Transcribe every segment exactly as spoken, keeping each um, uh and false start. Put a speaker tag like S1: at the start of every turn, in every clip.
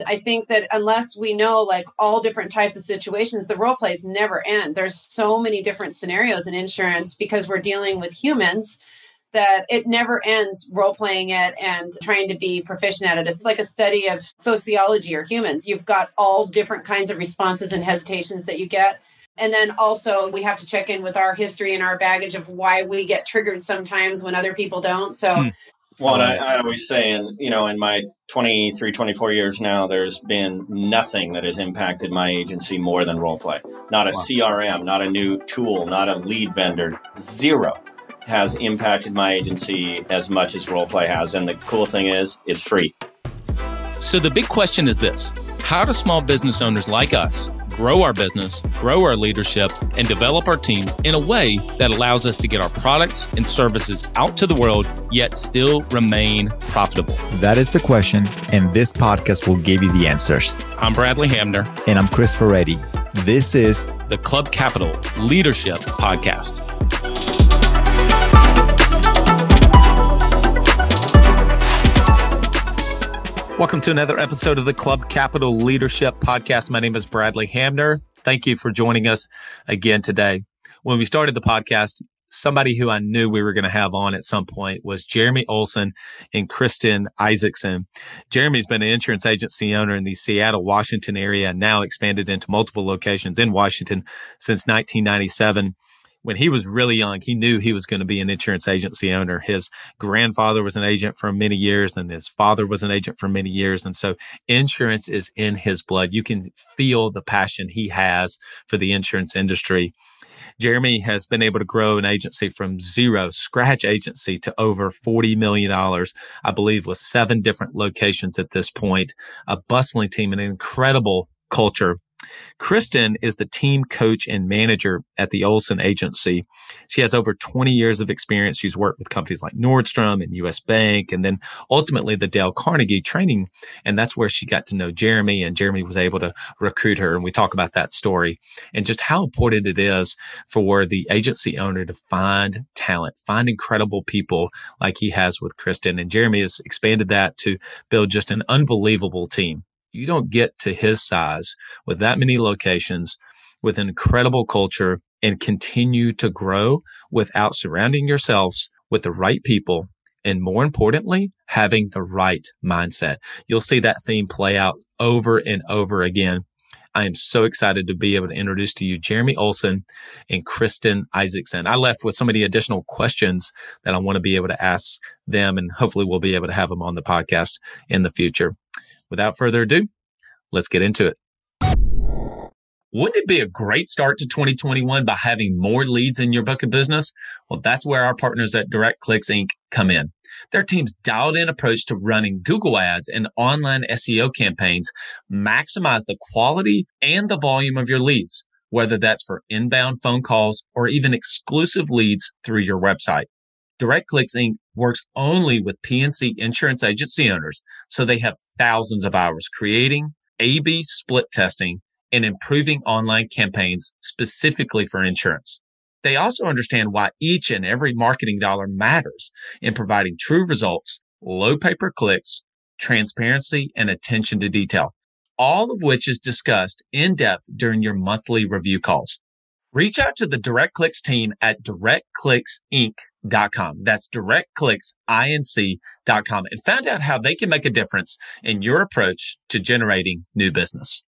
S1: I think that unless we know like all different types of situations, the role plays never end. There's so many different scenarios in insurance because we're dealing with humans that it never ends role playing it and trying to be proficient at it. It's like a study of sociology or humans. You've got all different kinds of responses and hesitations that you get. And then also we have to check in with our history and our baggage of why we get triggered sometimes when other people don't. So, hmm.
S2: Well, and I, I always say, and you know, in my twenty-three, twenty-four years now, there's been nothing that has impacted my agency more than role play. Not a wow. C R M, not a new tool, not a lead vendor. Zero has impacted my agency as much as role play has. And the cool thing is, it's free.
S3: So the big question is this: how do small business owners like us grow our business, grow our leadership, and develop our teams in a way that allows us to get our products and services out to the world, yet still remain profitable?
S4: That is the question, and this podcast will give you the answers.
S3: I'm Bradley Hamner.
S4: And I'm Chris Ferretti. This is
S3: the Club Capital Leadership Podcast. Welcome to another episode of the Club Capital Leadership Podcast. My name is Bradley Hamner. Thank you for joining us again today. When we started the podcast, somebody who I knew we were going to have on at some point was Jeremy Olson and Kristen Isaacson. Jeremy's been an insurance agency owner in the Seattle, Washington area, and now expanded into multiple locations in Washington since nineteen ninety-seven. When he was really young, he knew he was going to be an insurance agency owner. His grandfather was an agent for many years, and his father was an agent for many years. And so insurance is in his blood. You can feel the passion he has for the insurance industry. Jeremy has been able to grow an agency from zero, scratch agency, to over forty million dollars, I believe, with seven different locations at this point, a bustling team, and an incredible culture. Kristen is the team coach and manager at the Olson Agency. She has over twenty years of experience. She's worked with companies like Nordstrom and U S Bank, and then ultimately the Dale Carnegie training. And that's where she got to know Jeremy, and Jeremy was able to recruit her. And we talk about that story and just how important it is for the agency owner to find talent, find incredible people like he has with Kristen. And Jeremy has expanded that to build just an unbelievable team. You don't get to his size with that many locations, with an incredible culture, and continue to grow without surrounding yourselves with the right people, and more importantly, having the right mindset. You'll see that theme play out over and over again. I am so excited to be able to introduce to you Jeremy Olson and Kristen Isaacson. I left with so many additional questions that I want to be able to ask them, and hopefully we'll be able to have them on the podcast in the future. Without further ado, let's get into it. Wouldn't it be a great start to twenty twenty-one by having more leads in your book of business? Well, that's where our partners at DirectClicks Incorporated come in. Their team's dialed-in approach to running Google Ads and online S E O campaigns maximize the quality and the volume of your leads, whether that's for inbound phone calls or even exclusive leads through your website. DirectClicks Incorporated works only with P and C insurance agency owners, so they have thousands of hours creating, A B split testing, and improving online campaigns specifically for insurance. They also understand why each and every marketing dollar matters in providing true results, low pay-per-clicks, transparency, and attention to detail, all of which is discussed in depth during your monthly review calls. Reach out to the DirectClicks team at direct clicks inc dot com. That's direct clicks inc dot com, and find out how they can make a difference in your approach to generating new business.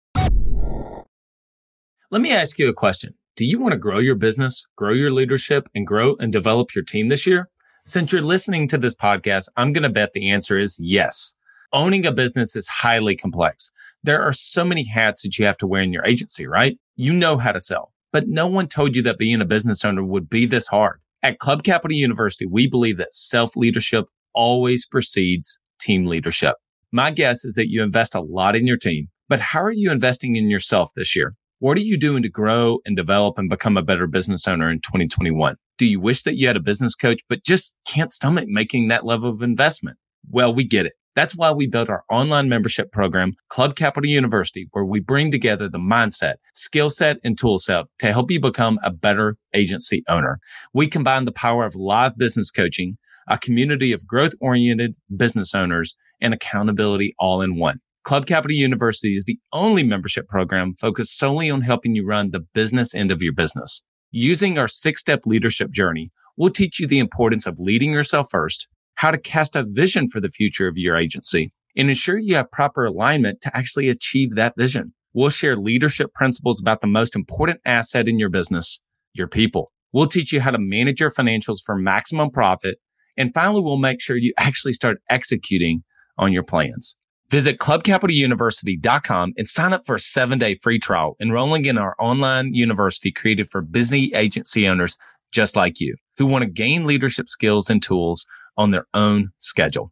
S3: Let me ask you a question. Do you want to grow your business, grow your leadership, and grow and develop your team this year? Since you're listening to this podcast, I'm going to bet the answer is yes. Owning a business is highly complex. There are so many hats that you have to wear in your agency, right? You know how to sell, but no one told you that being a business owner would be this hard. At Club Capital University, we believe that self-leadership always precedes team leadership. My guess is that you invest a lot in your team, but how are you investing in yourself this year? What are you doing to grow and develop and become a better business owner in twenty twenty-one? Do you wish that you had a business coach, but just can't stomach making that level of investment? Well, we get it. That's why we built our online membership program, Club Capital University, where we bring together the mindset, skill set, and tool set to help you become a better agency owner. We combine the power of live business coaching, a community of growth-oriented business owners, and accountability all in one. Club Capital University is the only membership program focused solely on helping you run the business end of your business. Using our six-step leadership journey, we'll teach you the importance of leading yourself first, how to cast a vision for the future of your agency, and ensure you have proper alignment to actually achieve that vision. We'll share leadership principles about the most important asset in your business, your people. We'll teach you how to manage your financials for maximum profit. And finally, we'll make sure you actually start executing on your plans. Visit club capital university dot com and sign up for a seven-day free trial, enrolling in our online university created for busy agency owners just like you, who want to gain leadership skills and tools on their own schedule.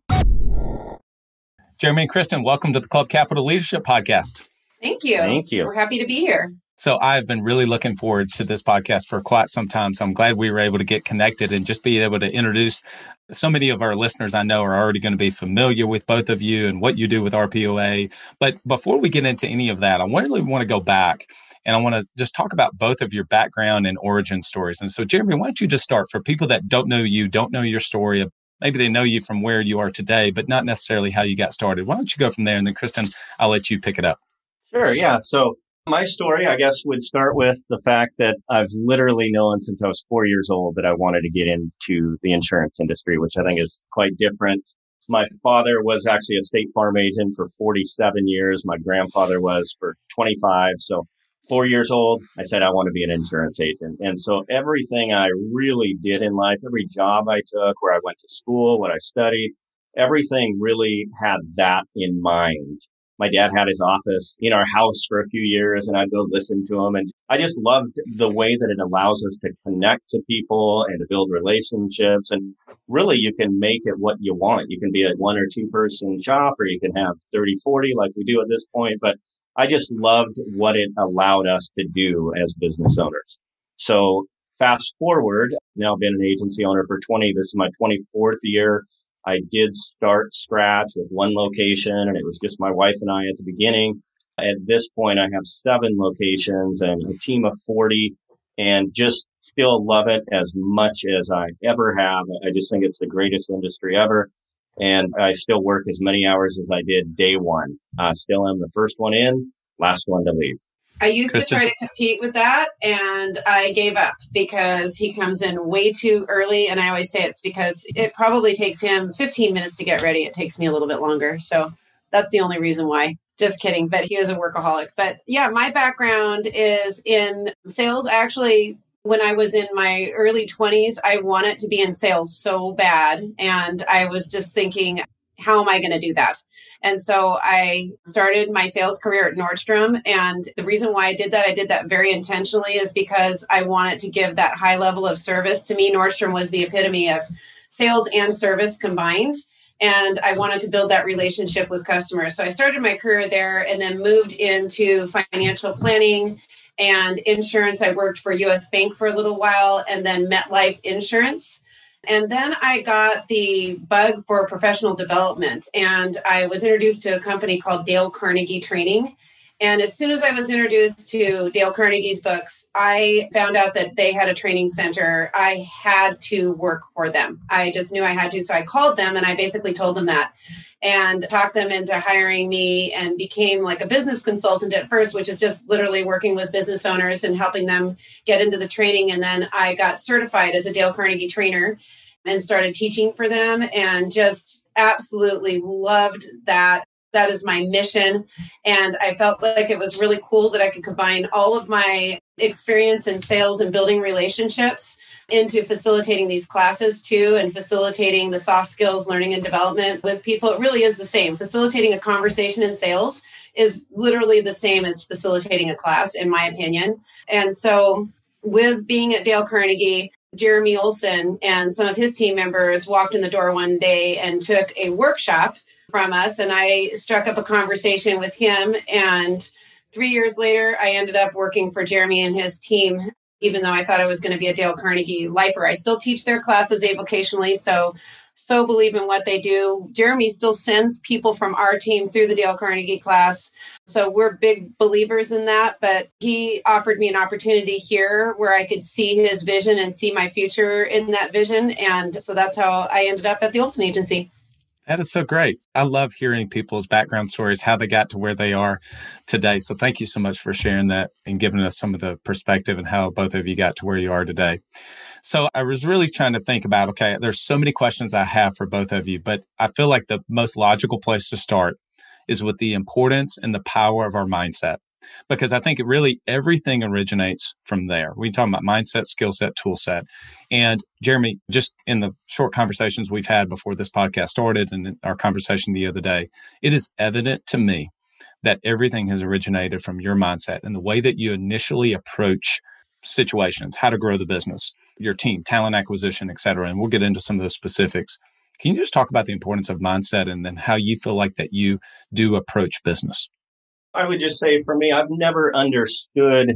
S3: Jeremy and Kristen, welcome to the Club Capital Leadership Podcast.
S1: Thank you.
S2: Thank you.
S1: We're happy to be here.
S3: So I've been really looking forward to this podcast for quite some time. So I'm glad we were able to get connected and just be able to introduce so many of our listeners I know are already going to be familiar with both of you and what you do with R P O A. But before we get into any of that, I really want to go back and I want to just talk about both of your background and origin stories. And so Jeremy, why don't you just start for people that don't know you, don't know your story, maybe they know you from where you are today, but not necessarily how you got started. Why don't you go from there? And then Kristen, I'll let you pick it up.
S2: Sure. Yeah. So my story, I guess, would start with the fact that I've literally known since I was four years old that I wanted to get into the insurance industry, which I think is quite different. My father was actually a State Farm agent for forty-seven years. My grandfather was for twenty-five. So four years old, I said I want to be an insurance agent. And so everything I really did in life, every job I took, where I went to school, what I studied, everything really had that in mind. My dad had his office in our house for a few years and I'd go listen to him. And I just loved the way that it allows us to connect to people and to build relationships. And really, you can make it what you want. You can be a one or two person shop, or you can have thirty, forty like we do at this point. But I just loved what it allowed us to do as business owners. So fast forward, now I've been an agency owner for twenty. This is my twenty-fourth year. I did start scratch with one location, and it was just my wife and I at the beginning. At this point, I have seven locations and a team of forty, and just still love it as much as I ever have. I just think it's the greatest industry ever. And I still work as many hours as I did day one. I still am the first one in, last one to leave.
S1: I used
S3: Kristen?
S1: to try to compete with that, and I gave up because he comes in way too early. And I always say it's because it probably takes him fifteen minutes to get ready. It takes me a little bit longer. So that's the only reason why. Just kidding. But he is a workaholic. But yeah, my background is in sales. Actually, when I was in my early twenties, I wanted to be in sales so bad. And I was just thinking, how am I going to do that? And so I started my sales career at Nordstrom. And the reason why I did that, I did that very intentionally, is because I wanted to give that high level of service. To me, Nordstrom was the epitome of sales and service combined. And I wanted to build that relationship with customers. So I started my career there and then moved into financial planning and insurance. I worked for U S Bank for a little while and then MetLife Insurance. And then I got the bug for professional development, and I was introduced to a company called Dale Carnegie Training. And as soon as I was introduced to Dale Carnegie's books, I found out that they had a training center. I had to work for them. I just knew I had to. So I called them and I basically told them that and talked them into hiring me, and became like a business consultant at first, which is just literally working with business owners and helping them get into the training. And then I got certified as a Dale Carnegie trainer and started teaching for them, and just absolutely loved that. That is my mission. And I felt like it was really cool that I could combine all of my experience in sales and building relationships into facilitating these classes too, and facilitating the soft skills learning and development with people. It really is the same. Facilitating a conversation in sales is literally the same as facilitating a class, in my opinion. And so with being at Dale Carnegie, Jeremy Olson and some of his team members walked in the door one day and took a workshop from us. And I struck up a conversation with him. And three years later, I ended up working for Jeremy and his team, even though I thought I was going to be a Dale Carnegie lifer. I still teach their classes avocationally. So, so believe in what they do. Jeremy still sends people from our team through the Dale Carnegie class. So we're big believers in that. But he offered me an opportunity here where I could see his vision and see my future in that vision. And so that's how I ended up at the Olson Agency.
S3: That is so great. I love hearing people's background stories, how they got to where they are today. So thank you so much for sharing that and giving us some of the perspective and how both of you got to where you are today. So I was really trying to think about, okay, there's so many questions I have for both of you, but I feel like the most logical place to start is with the importance and the power of our mindset. Because I think it really, everything originates from there. We talk about mindset, skill set, tool set. And Jeremy, just in the short conversations we've had before this podcast started and in our conversation the other day, it is evident to me that everything has originated from your mindset and the way that you initially approach situations, how to grow the business, your team, talent acquisition, et cetera. And we'll get into some of those specifics. Can you just talk about the importance of mindset and then how you feel like that you do approach business?
S2: I would just say for me, I've never understood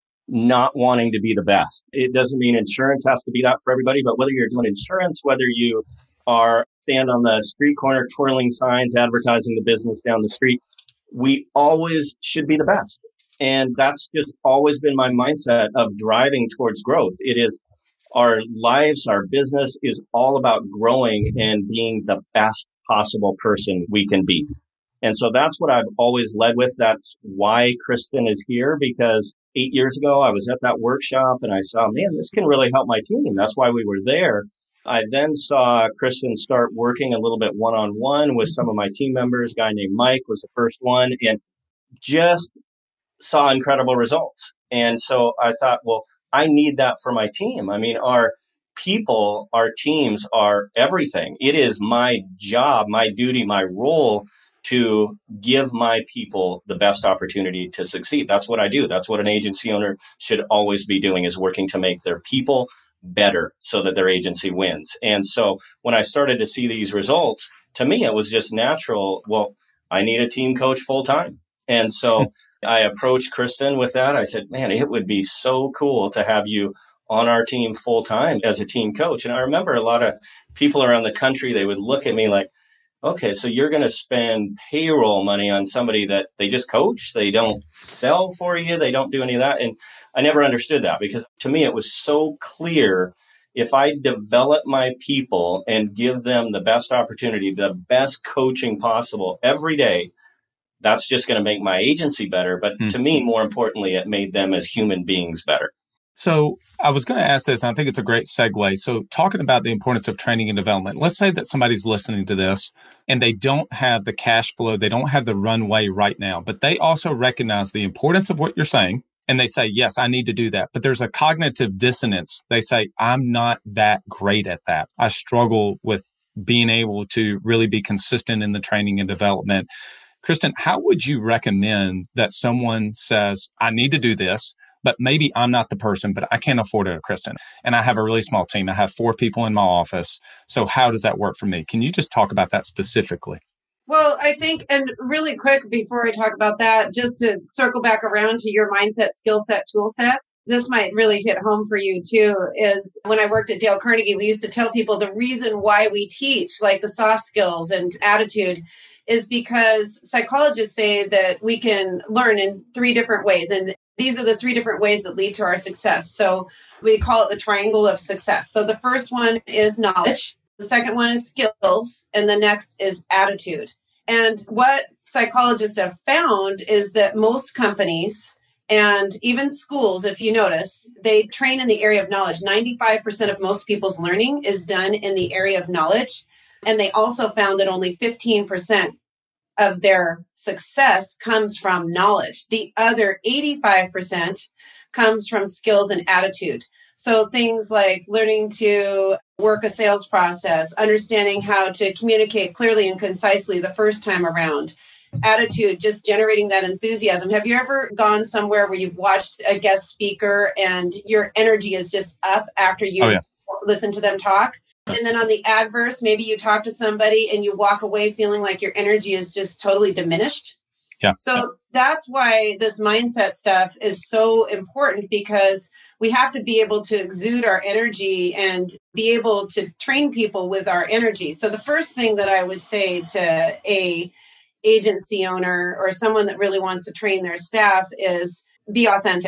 S2: not wanting to be the best. It doesn't mean insurance has to be that for everybody, but whether you're doing insurance, whether you are stand on the street corner twirling signs, advertising the business down the street, we always should be the best. And that's just always been my mindset of driving towards growth. It is our lives, our business is all about growing and being the best possible person we can be. And so that's what I've always led with. That's why Kristen is here, because eight years ago, I was at that workshop and I saw, man, this can really help my team. That's why we were there. I then saw Kristen start working a little bit one-on-one with some of my team members. A guy named Mike was the first one, and just saw incredible results. And so I thought, well, I need that for my team. I mean, our people, our teams are everything. It is my job, my duty, my role to give my people the best opportunity to succeed. That's what I do. That's what an agency owner should always be doing, is working to make their people better so that their agency wins. And so when I started to see these results, to me, it was just natural. Well, I need a team coach full time. And so I approached Kristen with that. I said, man, it would be so cool to have you on our team full time as a team coach. And I remember a lot of people around the country, they would look at me like, okay, so you're going to spend payroll money on somebody that they just coach, they don't sell for you, they don't do any of that. And I never understood that, because to me, it was so clear. If I develop my people and give them the best opportunity, the best coaching possible every day, that's just going to make my agency better. But mm. to me, more importantly, it made them as human beings better.
S3: So I was going to ask this, and I think it's a great segue. So talking about the importance of training and development, let's say that somebody's listening to this and they don't have the cash flow, they don't have the runway right now, but they also recognize the importance of what you're saying. And they say, yes, I need to do that. But there's a cognitive dissonance. They say, I'm not that great at that. I struggle with being able to really be consistent in the training and development. Kristen, how would you recommend that someone says, I need to do this, but maybe I'm not the person, but I can't afford it, Kristen. And I have a really small team. I have four people in my office. So how does that work for me? Can you just talk about that specifically?
S1: Well, I think, and really quick before I talk about that, just to circle back around to your mindset, skill set, tool set, this might really hit home for you too, is when I worked at Dale Carnegie, we used to tell people the reason why we teach like the soft skills and attitude is because psychologists say that we can learn in three different ways. And these are the three different ways that lead to our success. So we call it the triangle of success. So the first one is knowledge. The second one is skills. And the next is attitude. And what psychologists have found is that most companies and even schools, if you notice, they train in the area of knowledge. ninety-five percent of most people's learning is done in the area of knowledge. And they also found that only fifteen percent of their success comes from knowledge. The other eighty-five percent comes from skills and attitude. So things like learning to work a sales process, understanding how to communicate clearly and concisely the first time around, attitude, just generating that enthusiasm. Have you ever gone somewhere where you've watched a guest speaker and your energy is just up after you oh, yeah. listen to them talk? And then on the adverse, maybe you talk to somebody and you walk away feeling like your energy is just totally diminished.
S3: Yeah.
S1: So that's why this mindset stuff is so important, because we have to be able to exude our energy and be able to train people with our energy. So the first thing that I would say to a agency owner or someone that really wants to train their staff is be authentic.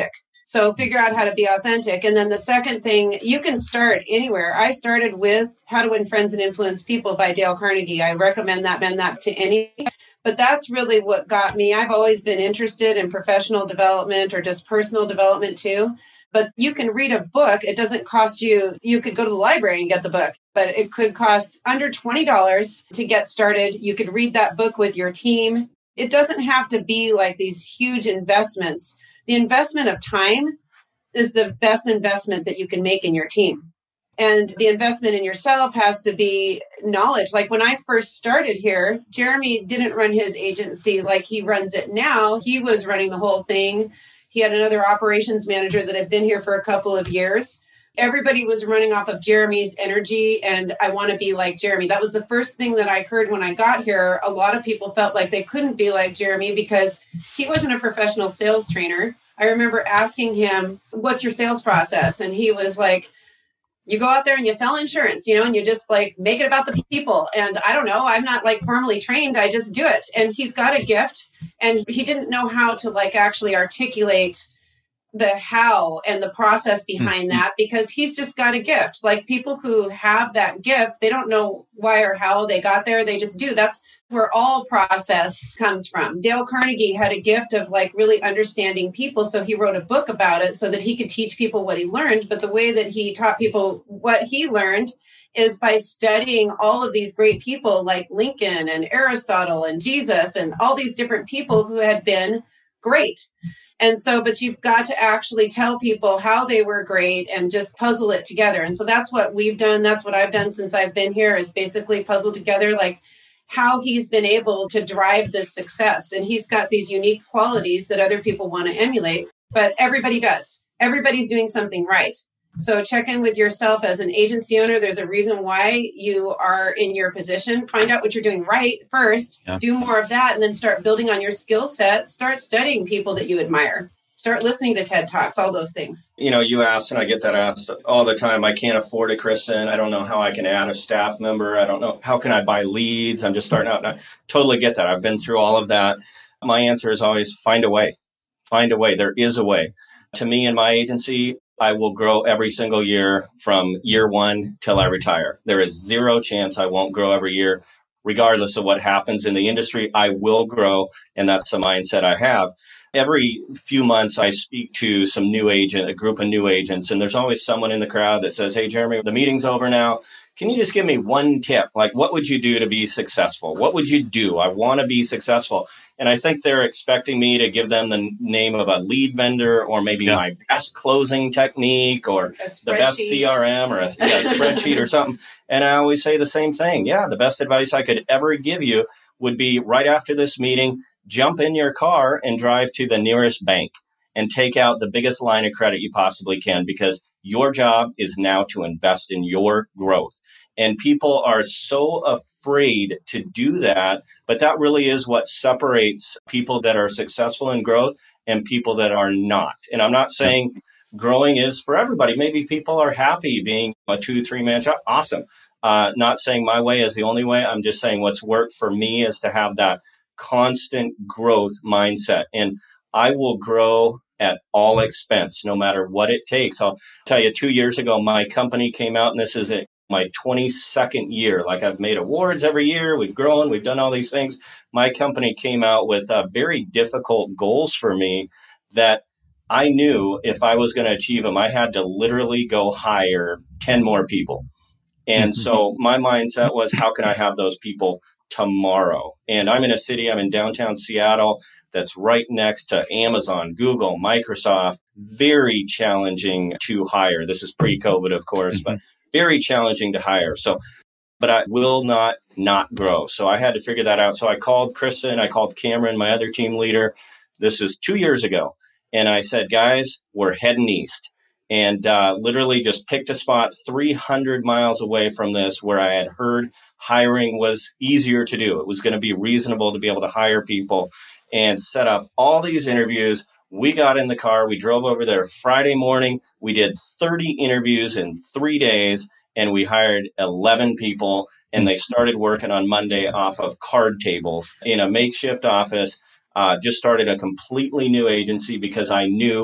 S1: So figure out how to be authentic. And then the second thing, you can start anywhere. I started with How to Win Friends and Influence People by Dale Carnegie. I recommend that, bend that to any. But that's really what got me. I've always been interested in professional development or just personal development too. But you can read a book. It doesn't cost you. You could go to the library and get the book, but it could cost under twenty dollars to get started. You could read that book with your team. It doesn't have to be like these huge investments. The investment of time is the best investment that you can make in your team. And the investment in yourself has to be knowledge. Like when I first started here, Jeremy didn't run his agency like he runs it now. He was running the whole thing. He had another operations manager that had been here for a couple of years. Everybody was running off of Jeremy's energy, and I want to be like Jeremy. That was the first thing that I heard when I got here. A lot of people felt like they couldn't be like Jeremy because he wasn't a professional sales trainer. I remember asking him, what's your sales process? And he was like, you go out there and you sell insurance, you know, and you just like make it about the people. And I don't know, I'm not like formally trained. I just do it. And he's got a gift, and he didn't know how to like actually articulate the how and the process behind that, because he's just got a gift. Like people who have that gift, they don't know why or how they got there. They just do. That's where all process comes from. Dale Carnegie had a gift of like really understanding people. So he wrote a book about it so that he could teach people what he learned. But the way that he taught people what he learned is by studying all of these great people like Lincoln and Aristotle and Jesus and all these different people who had been great. And so, but you've got to actually tell people how they were great and just puzzle it together. And so that's what we've done. That's what I've done since I've been here, is basically puzzle together like how he's been able to drive this success. And he's got these unique qualities that other people want to emulate, but everybody does. Everybody's doing something right. So check in with yourself as an agency owner. There's a reason why you are in your position. Find out what you're doing right first, yeah. Do more of that, and then start building on your skill set. Start studying people that you admire. Start listening to TED Talks, all those things.
S2: You know, you asked, and I get that asked all the time. I can't afford it, Kristen. I don't know how I can add a staff member. I don't know. How can I buy leads? I'm just starting out. And I totally get that. I've been through all of that. My answer is always find a way. Find a way. There is a way. To me and my agency, I will grow every single year from year one till I retire. There is zero chance I won't grow every year, regardless of what happens in the industry. I will grow, and that's the mindset I have. Every few months, I speak to some new agent, a group of new agents, and there's always someone in the crowd that says, hey, Jeremy, the meeting's over now. Can you just give me one tip? Like, what would you do to be successful? What would you do? I want to be successful. And I think they're expecting me to give them the name of a lead vendor, or maybe yeah. my best closing technique, or the best C R M, or a, yeah, a spreadsheet or something. And I always say the same thing. Yeah, the best advice I could ever give you would be right after this meeting, jump in your car and drive to the nearest bank and take out the biggest line of credit you possibly can, because your job is now to invest in your growth. And people are so afraid to do that, but that really is what separates people that are successful in growth and people that are not. And I'm not saying growing is for everybody. Maybe people are happy being a two, three man shop. Awesome. Uh, not saying my way is the only way. I'm just saying what's worked for me is to have that constant growth mindset. And I will grow at all expense, no matter what it takes. I'll tell you, two years ago, my company came out, and this is it. My twenty-second year. Like, I've made awards every year. We've grown. We've done all these things. My company came out with uh, very difficult goals for me that I knew if I was going to achieve them, I had to literally go hire ten more people. And mm-hmm. so my mindset was, how can I have those people tomorrow? And I'm in a city, I'm in downtown Seattle, that's right next to Amazon, Google, Microsoft. Very challenging to hire. This is pre-COVID, of course, mm-hmm. but very challenging to hire. So, but I will not not grow. So I had to figure that out. So I called Kristen, I called Cameron, my other team leader. This is two years ago. And I said, guys, we're heading east. And uh, literally just picked a spot three hundred miles away from this, where I had heard hiring was easier to do. It was going to be reasonable to be able to hire people, and set up all these interviews. We got in the car. We drove over there Friday morning. We did thirty interviews in three days, and we hired eleven people. And they started working on Monday off of card tables in a makeshift office. Uh, just started a completely new agency because I knew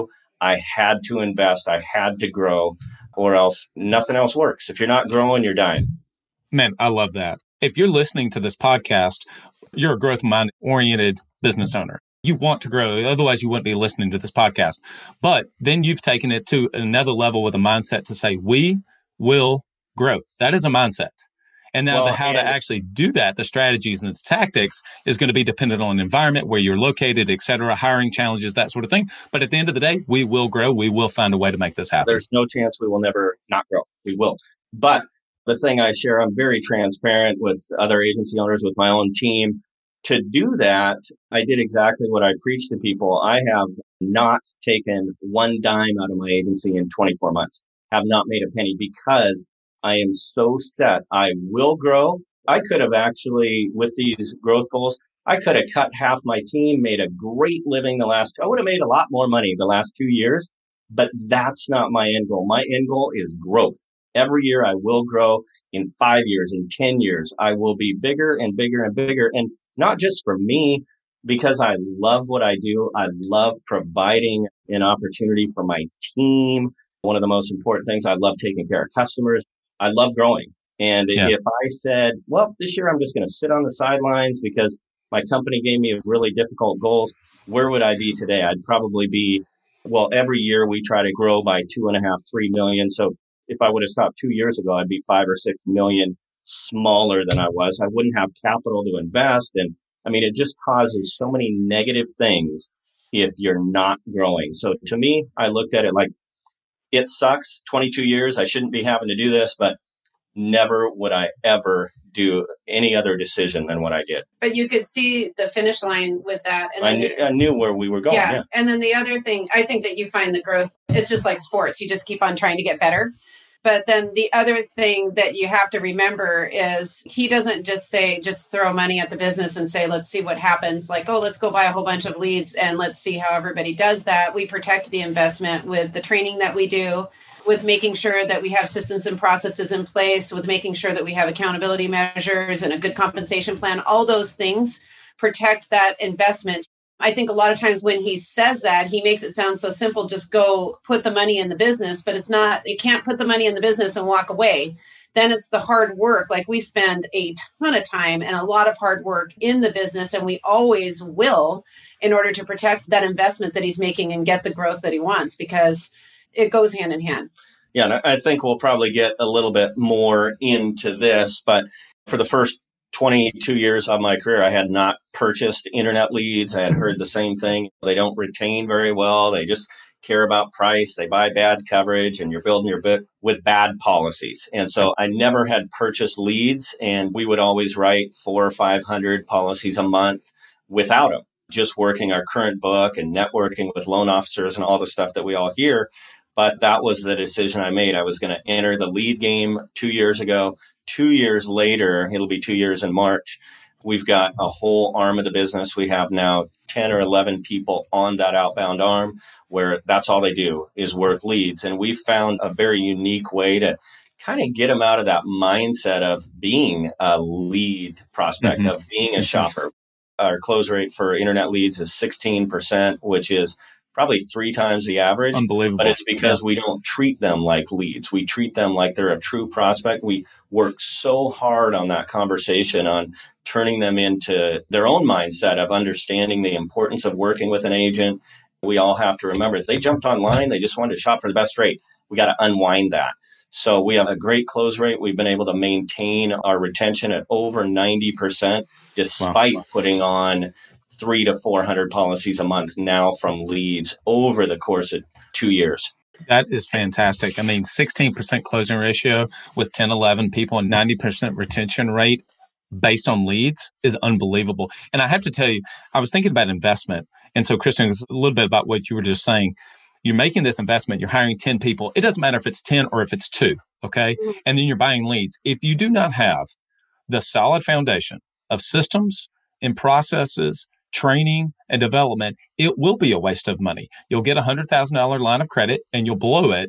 S2: I had to invest. I had to grow, or else nothing else works. If you're not growing, you're dying.
S3: Man, I love that. If you're listening to this podcast, you're a growth mind oriented business owner. You want to grow. Otherwise, you wouldn't be listening to this podcast. But then you've taken it to another level with a mindset to say, we will grow. That is a mindset. And now well, the how and- to actually do that, the strategies and the tactics is going to be dependent on environment, where you're located, et cetera, hiring challenges, that sort of thing. But at the end of the day, we will grow. We will find a way to make this happen.
S2: There's no chance we will never not grow. We will. But the thing I share, I'm very transparent with other agency owners, with my own team. To do that, I did exactly what I preach to people. I have not taken one dime out of my agency in twenty-four months, have not made a penny, because I am so set. I will grow. I could have actually, with these growth goals, I could have cut half my team, made a great living the last, I would have made a lot more money the last two years, but that's not my end goal. My end goal is growth. Every year I will grow. In five years, in ten years, I will be bigger and bigger and bigger. And not just for me, because I love what I do. I love providing an opportunity for my team. One of the most important things, I love taking care of customers. I love growing. And yeah. if I said, well, this year I'm just going to sit on the sidelines because my company gave me really difficult goals, where would I be today? I'd probably be, well, every year we try to grow by two and a half, three million. So if I would have stopped two years ago, I'd be five or six million smaller than I was. I wouldn't have capital to invest. And I mean, it just causes so many negative things if you're not growing. So to me, I looked at it like, it sucks, twenty-two years. I shouldn't be having to do this, but never would I ever do any other decision than what I did.
S1: But you could see the finish line with that. And
S2: I,
S1: then
S2: knew,
S1: the,
S2: I knew where we were going.
S1: Yeah.
S2: yeah.
S1: And then the other thing, I think that you find the growth, it's just like sports. You just keep on trying to get better. But then the other thing that you have to remember is he doesn't just say, just throw money at the business and say, let's see what happens. Like, oh, let's go buy a whole bunch of leads and let's see how everybody does that. We protect the investment with the training that we do, with making sure that we have systems and processes in place, with making sure that we have accountability measures and a good compensation plan. All those things protect that investment. I think a lot of times when he says that, he makes it sound so simple, just go put the money in the business, but it's not, you can't put the money in the business and walk away. Then it's the hard work. Like we spend a ton of time and a lot of hard work in the business, and we always will, in order to protect that investment that he's making and get the growth that he wants, because it goes hand in hand.
S2: Yeah, and I think we'll probably get a little bit more into this, but for the first twenty-two years of my career, I had not purchased internet leads. I had heard the same thing. They don't retain very well. They just care about price. They buy bad coverage, and you're building your book with bad policies. And so I never had purchased leads, and we would always write four or five hundred policies a month without them, just working our current book and networking with loan officers and all the stuff that we all hear. But that was the decision I made. I was going to enter the lead game two years ago. Two years later, it'll be two years in March, we've got a whole arm of the business. We have now ten or eleven people on that outbound arm where that's all they do is work leads. And we found a very unique way to kind of get them out of that mindset of being a lead prospect, mm-hmm. of being a shopper. Our close rate for internet leads is sixteen percent, which is probably three times the average.
S3: Unbelievable.
S2: But it's because
S3: yeah.
S2: we don't treat them like leads. We treat them like they're a true prospect. We work so hard on that conversation, on turning them into their own mindset of understanding the importance of working with an agent. We all have to remember, if they jumped online, they just wanted to shop for the best rate. We got to unwind that. So we have a great close rate. We've been able to maintain our retention at over ninety percent, despite wow. putting on three to four hundred policies a month now from leads over the course of two years.
S3: That is fantastic. I mean, sixteen percent closing ratio with ten, eleven people and ninety percent retention rate based on leads is unbelievable. And I have to tell you, I was thinking about investment. And so, Kristen, it's a little bit about what you were just saying. You're making this investment, you're hiring ten people. It doesn't matter if it's ten or if it's two, okay? Mm-hmm. And then you're buying leads. If you do not have the solid foundation of systems and processes, training and development, it will be a waste of money. You'll get a one hundred thousand dollars line of credit and you'll blow it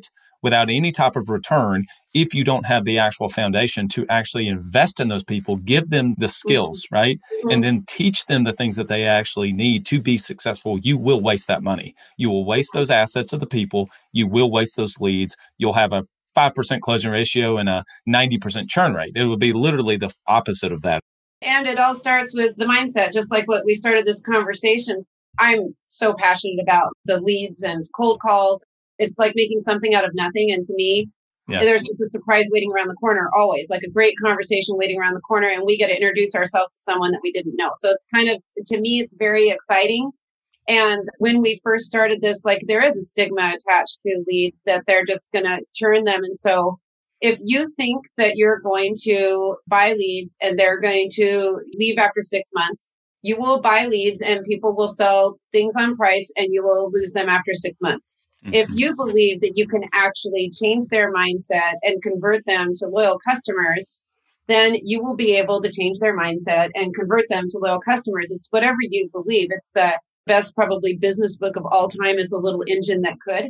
S3: without any type of return if you don't have the actual foundation to actually invest in those people, give them the skills, mm-hmm. right? Mm-hmm. And then teach them the things that they actually need to be successful. You will waste that money. You will waste those assets of the people. You will waste those leads. You'll have a five percent closing ratio and a ninety percent churn rate. It will be literally the opposite of that.
S1: And it all starts with the mindset, just like what we started this conversation. I'm so passionate about the leads and cold calls. It's like making something out of nothing. And to me, yeah. there's just a surprise waiting around the corner always, like a great conversation waiting around the corner. And we get to introduce ourselves to someone that we didn't know. So it's kind of, to me, it's very exciting. And when we first started this, like there is a stigma attached to leads that they're just going to churn them. And so if you think that you're going to buy leads and they're going to leave after six months, you will buy leads and people will sell things on price and you will lose them after six months. Mm-hmm. If you believe that you can actually change their mindset and convert them to loyal customers, then you will be able to change their mindset and convert them to loyal customers. It's whatever you believe. It's the best probably business book of all time is The Little Engine That Could.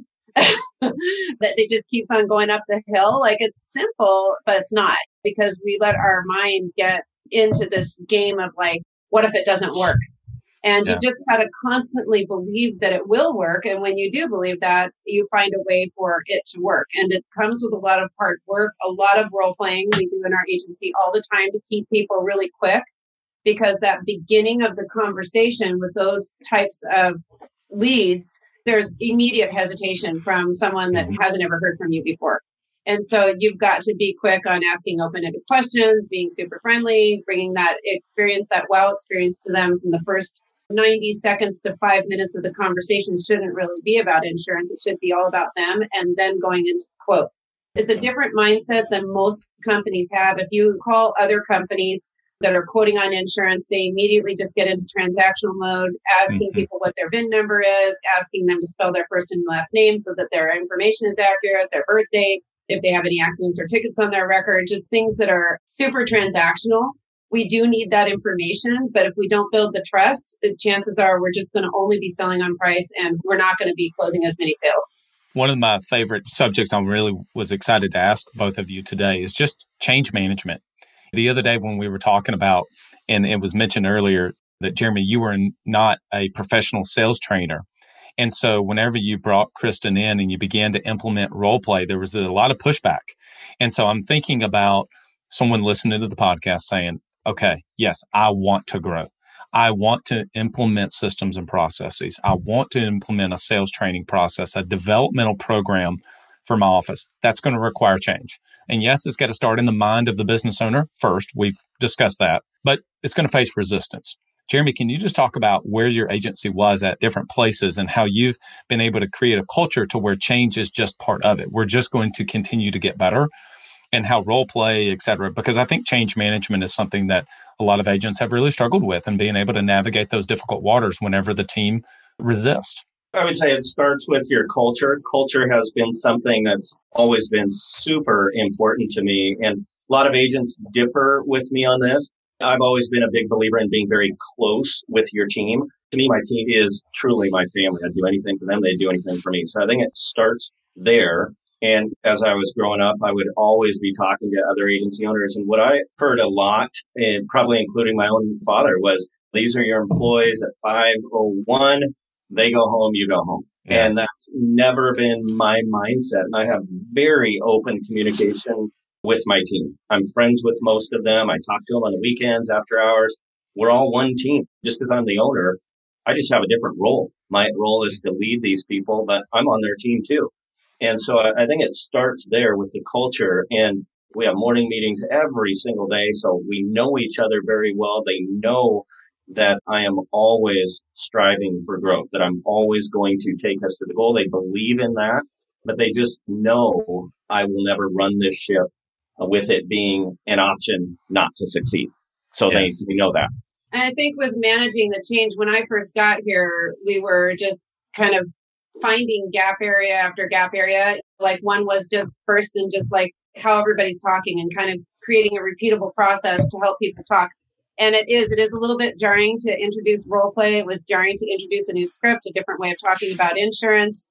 S1: That it just keeps on going up the hill. Like it's simple, but it's not, because we let our mind get into this game of like, what if it doesn't work? And yeah. you just got to constantly believe that it will work. And when you do believe that, you find a way for it to work. And it comes with a lot of hard work, a lot of role playing we do in our agency all the time to keep people really quick. Because that beginning of the conversation with those types of leads, there's immediate hesitation from someone that hasn't ever heard from you before. And so you've got to be quick on asking open-ended questions, being super friendly, bringing that experience, that wow experience to them from the first ninety seconds to five minutes of the conversation. Shouldn't really be about insurance. It should be all about them, and then going into the quote. It's a different mindset than most companies have. If you call other companies that are quoting on insurance, they immediately just get into transactional mode, asking mm-hmm. people what their V I N number is, asking them to spell their first and last name so that their information is accurate, their birth date, if they have any accidents or tickets on their record, just things that are super transactional. We do need that information, but if we don't build the trust, the chances are we're just going to only be selling on price and we're not going to be closing as many sales.
S3: One of my favorite subjects I really was excited to ask both of you today is just change management. The other day when we were talking about, and it was mentioned earlier that Jeremy, you were not a professional sales trainer. And so whenever you brought Kristen in and you began to implement role play, there was a lot of pushback. And so I'm thinking about someone listening to the podcast saying, okay, yes, I want to grow. I want to implement systems and processes. I want to implement a sales training process, a developmental program for my office. That's going to require change. And yes, it's got to start in the mind of the business owner first. We've discussed that, but it's going to face resistance. Jeremy, can you just talk about where your agency was at different places and how you've been able to create a culture to where change is just part of it? We're just going to continue to get better, and how role play, et cetera, because I think change management is something that a lot of agents have really struggled with, and being able to navigate those difficult waters whenever the team resists.
S2: I would say it starts with your culture. Culture has been something that's always been super important to me. And a lot of agents differ with me on this. I've always been a big believer in being very close with your team. To me, my team is truly my family. I'd do anything for them. They'd do anything for me. So I think it starts there. And as I was growing up, I would always be talking to other agency owners. And what I heard a lot, and probably including my own father, was these are your employees at five oh one. They go home, you go home. Yeah. And that's never been my mindset. And I have very open communication with my team. I'm friends with most of them. I talk to them on the weekends, after hours. We're all one team. Just because I'm the owner, I just have a different role. My role is to lead these people, but I'm on their team too. And so I think it starts there with the culture. And we have morning meetings every single day. So we know each other very well. They know that I am always striving for growth, that I'm always going to take us to the goal. They believe in that, but they just know I will never run this ship with it being an option not to succeed. So yes. they, they know that.
S1: And I think with managing the change, when I first got here, we were just kind of finding gap area after gap area. Like one was just first and just like how everybody's talking and kind of creating a repeatable process to help people talk. And it is, it is a little bit jarring to introduce role play. It was jarring to introduce a new script, a different way of talking about insurance.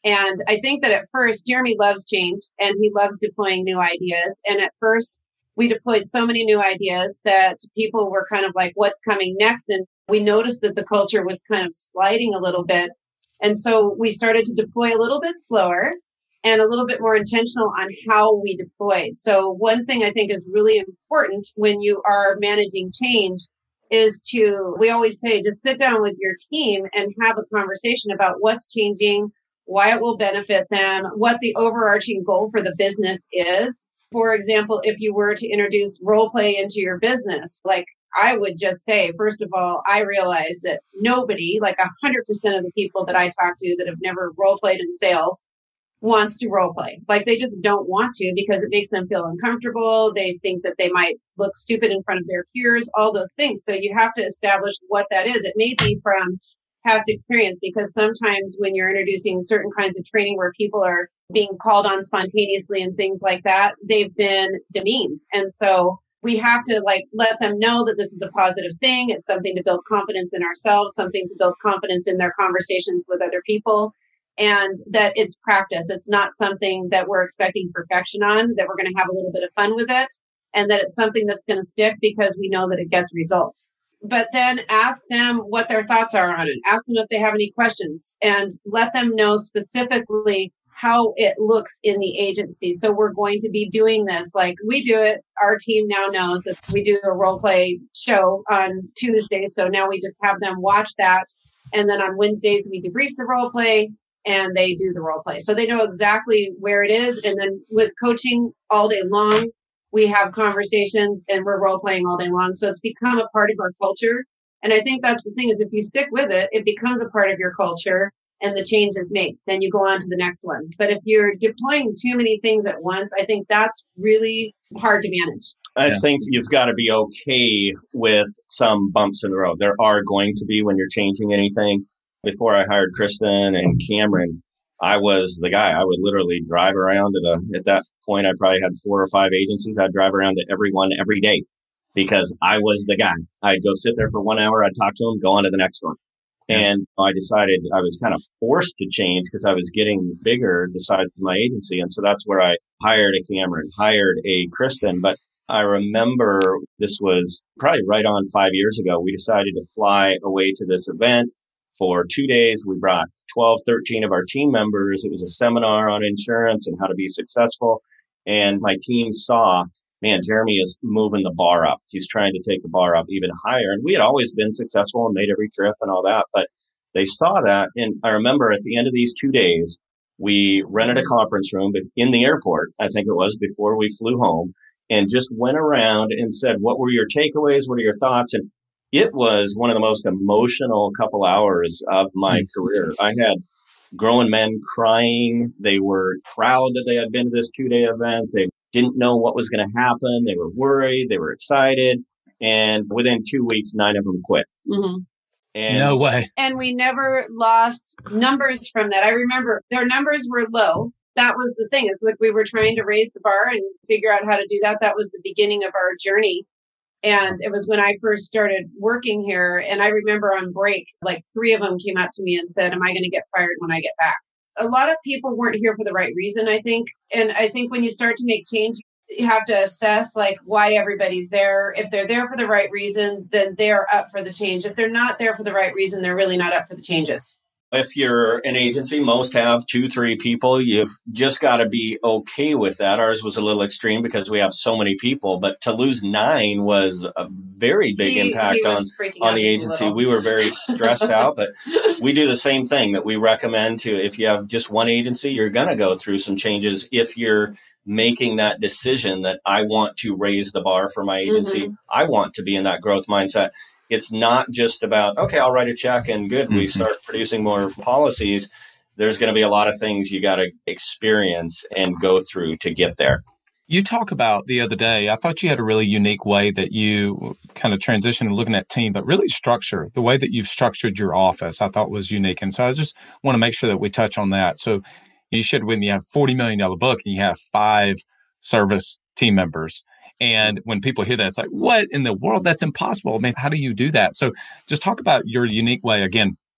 S1: And I think that at first, Jeremy loves change and he loves deploying new ideas. And at first, we deployed so many new ideas that people were kind of like, what's coming next? And we noticed that the culture was kind of sliding a little bit. And so we started to deploy a little bit slower and a little bit more intentional on how we deployed. So one thing I think is really important when you are managing change is to, we always say, just sit down with your team and have a conversation about what's changing, why it will benefit them, what the overarching goal for the business is. For example, if you were to introduce role play into your business, like I would just say, first of all, I realize that nobody, like one hundred percent of the people that I talk to that have never role played in sales wants to role play. Like they just don't want to because it makes them feel uncomfortable. They think that they might look stupid in front of their peers, all those things. So you have to establish what that is. It may be from past experience, because sometimes when you're introducing certain kinds of training where people are being called on spontaneously and things like that, they've been demeaned. And so we have to like let them know that this is a positive thing. It's something to build confidence in ourselves, something to build confidence in their conversations with other people, and that it's practice. It's not something that we're expecting perfection on, that we're going to have a little bit of fun with it, and that it's something that's going to stick because we know that it gets results. But then ask them what their thoughts are on it. Ask them if they have any questions and let them know specifically how it looks in the agency. So we're going to be doing this like we do it. Our team now knows that we do a role play show on Tuesdays. So now we just have them watch that. And then on Wednesdays, we debrief the role play and they do the role play. So they know exactly where it is. And then with coaching all day long, we have conversations and we're role playing all day long. So it's become a part of our culture. And I think that's the thing is if you stick with it, it becomes a part of your culture and the change is made. Then you go on to the next one. But if you're deploying too many things at once, I think that's really hard to manage.
S2: I
S3: Yeah.
S2: think you've got to be okay with some bumps in the road. There are going to be when you're changing anything. Before I hired Kristen and Cameron, I was the guy. I would literally drive around to the, at that point, I probably had four or five agencies. I'd drive around to everyone every day because I was the guy. I'd go sit there for one hour. I'd talk to them, go on to the next one. And I decided I was kind of forced to change because I was getting bigger the size of my agency. And so that's where I hired a Cameron, hired a Kristen. But I remember this was probably right on five years ago. We decided to fly away to this event for two days. We brought twelve, thirteen of our team members. It was a seminar on insurance and how to be successful. And my team saw, man, Jeremy is moving the bar up. He's trying to take the bar up even higher. And we had always been successful and made every trip and all that. But they saw that. And I remember at the end of these two days, we rented a conference room in the airport, I think it was, before we flew home, and just went around and said, what were your takeaways? What are your thoughts? And it was one of the most emotional couple hours of my mm-hmm. career. I had grown men crying. They were proud that they had been to this two-day event. They didn't know what was going to happen. They were worried. They were excited. And within two weeks, nine of them quit.
S1: Mm-hmm.
S3: And no way.
S1: And we never lost numbers from that. I remember their numbers were low. That was the thing. It's like we were trying to raise the bar and figure out how to do that. That was the beginning of our journey. And it was when I first started working here. And I remember on break, like three of them came up to me and said, am I going to get fired when I get back? A lot of people weren't here for the right reason, I think. And I think when you start to make change, you have to assess like why everybody's there. If they're there for the right reason, then they're up for the change. If they're not there for the right reason, they're really not up for the changes.
S2: If you're an agency, most have two, three people. You've just got to be okay with that. Ours was a little extreme because we have so many people, but to lose nine was a very big
S1: he,
S2: impact
S1: he
S2: on, on the agency. We were very stressed out, but we do the same thing that we recommend to, if you have just one agency, you're going to go through some changes. If you're making that decision that I want to raise the bar for my agency, mm-hmm. I want to be in that growth mindset. It's not just about, okay, I'll write a check and good, we start producing more policies. There's going to be a lot of things you got to experience and go through to get there.
S3: You talk about the other day, I thought you had a really unique way that you kind of transitioned and looking at team, but really structure, the way that you've structured your office, I thought was unique. And so I just want to make sure that we touch on that. So you should, when you have a forty million dollars book and you have five service team members. And when people hear that, it's like, what in the world? That's impossible. I mean, how do you do that? So just talk about your unique way. Again,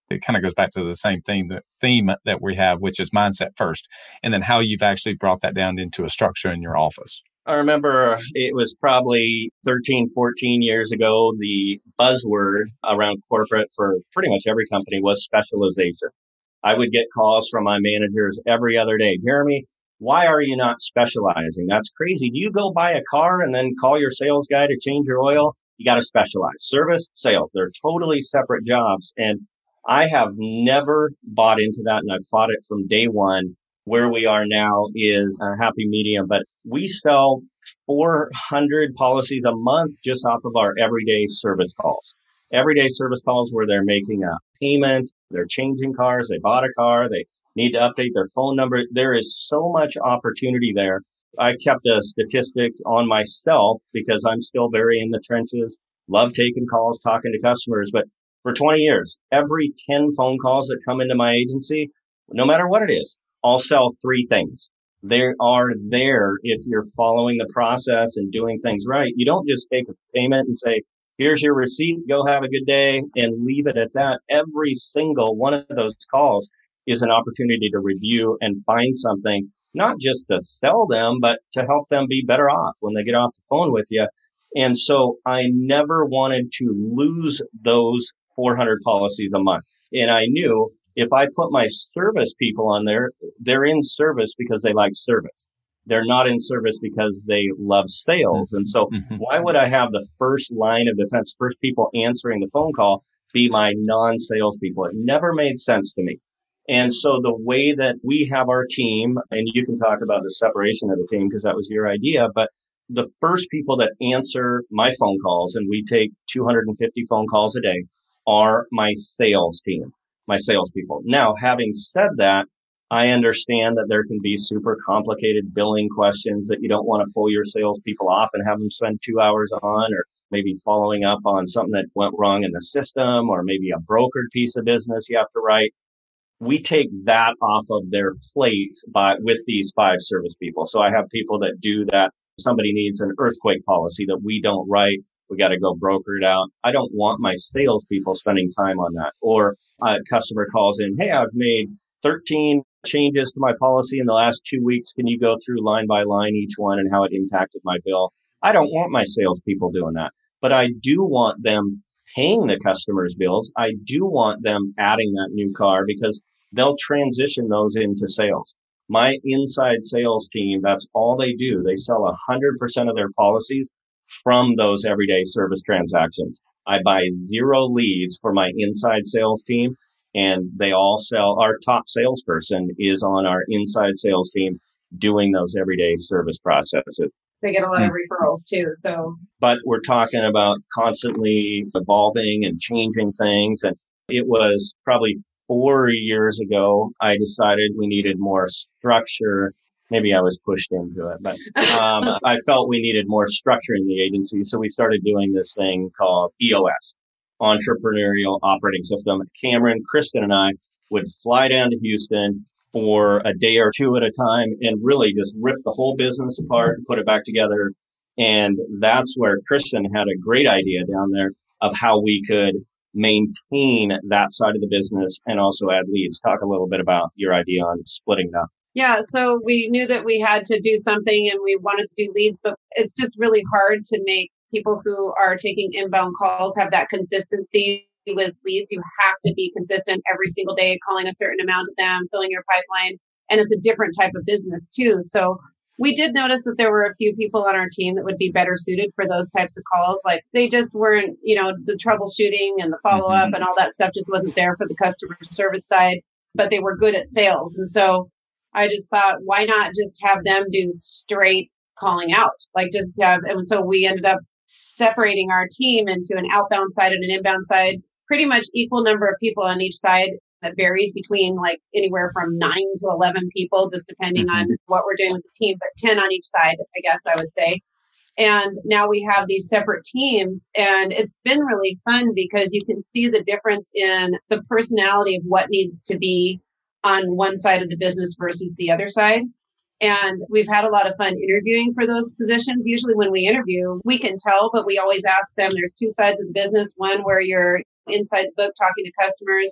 S3: It kind of goes back to the same thing, the theme that we have, which is mindset first, and then how you've actually brought that down into a structure in your office.
S2: I remember it was probably thirteen, fourteen years ago, the buzzword around corporate for pretty much every company was specialization. I would get calls from my managers every other day. Jeremy, why are you not specializing? That's crazy. Do you go buy a car and then call your sales guy to change your oil? You got to specialize. Service, sales, they're totally separate jobs. And I have never bought into that, and I've fought it from day one. Where we are now is a happy medium, but we sell four hundred policies a month just off of our everyday service calls. Everyday service calls where they're making a payment, they're changing cars, they bought a car, they need to update their phone number. There is so much opportunity there. I kept a statistic on myself because I'm still very in the trenches, love taking calls, talking to customers, but for twenty years, every ten phone calls that come into my agency, no matter what it is, I'll sell three things. They are there if you're following the process and doing things right. You don't just take a payment and say, here's your receipt, go have a good day, and leave it at that. Every single one of those calls is an opportunity to review and find something, not just to sell them, but to help them be better off when they get off the phone with you. And so I never wanted to lose those four hundred policies a month. And I knew if I put my service people on there, they're in service because they like service. They're not in service because they love sales. And so mm-hmm. why would I have the first line of defense, first people answering the phone call, be my non-sales people? It never made sense to me. And so the way that we have our team, and you can talk about the separation of the team because that was your idea, but the first people that answer my phone calls, and we take two hundred fifty phone calls a day, are my sales team. My salespeople. Now, having said that, I understand that there can be super complicated billing questions that you don't want to pull your salespeople off and have them spend two hours on, or maybe following up on something that went wrong in the system, or maybe a brokered piece of business you have to write. We take that off of their plates by with these five service people. So I have people that do that. Somebody needs an earthquake policy that we don't write. We got to go broker it out. I don't want my salespeople spending time on that. Or a customer calls in, hey, I've made thirteen changes to my policy in the last two weeks. Can you go through line by line each one and how it impacted my bill? I don't want my salespeople doing that. But I do want them paying the customer's bills. I do want them adding that new car because they'll transition those into sales. My inside sales team, that's all they do. They sell one hundred percent of their policies from those everyday service transactions. I buy zero leads for my inside sales team, and they all sell. Our top salesperson is on our inside sales team doing those everyday service processes.
S1: They get a lot of referrals too. So,
S2: but we're talking about constantly evolving and changing things. And it was probably four years ago, I decided we needed more structure. Maybe I was pushed into it, but um, I felt we needed more structure in the agency. So we started doing this thing called E O S, Entrepreneurial Operating System. Cameron, Kristen, and I would fly down to Houston for a day or two at a time and really just rip the whole business apart and put it back together. And that's where Kristen had a great idea down there of how we could maintain that side of the business and also add leads. Talk a little bit about your idea on splitting it up.
S1: Yeah, so we knew that we had to do something and we wanted to do leads, but it's just really hard to make people who are taking inbound calls have that consistency with leads. You have to be consistent every single day, calling a certain amount of them, filling your pipeline. And it's a different type of business too. So we did notice that there were a few people on our team that would be better suited for those types of calls. Like they just weren't, you know, the troubleshooting and the follow-up mm-hmm. and all that stuff just wasn't there for the customer service side, but they were good at sales. And so I just thought, why not just have them do straight calling out? Like just have, and so we ended up separating our team into an outbound side and an inbound side, pretty much equal number of people on each side. That varies between like anywhere from nine to eleven people, just depending mm-hmm. on what we're doing with the team, but ten on each side, I guess I would say. And now we have these separate teams, and it's been really fun because you can see the difference in the personality of what needs to be on one side of the business versus the other side. And we've had a lot of fun interviewing for those positions. Usually when we interview, we can tell, but we always ask them, there's two sides of the business, one where you're inside the book talking to customers,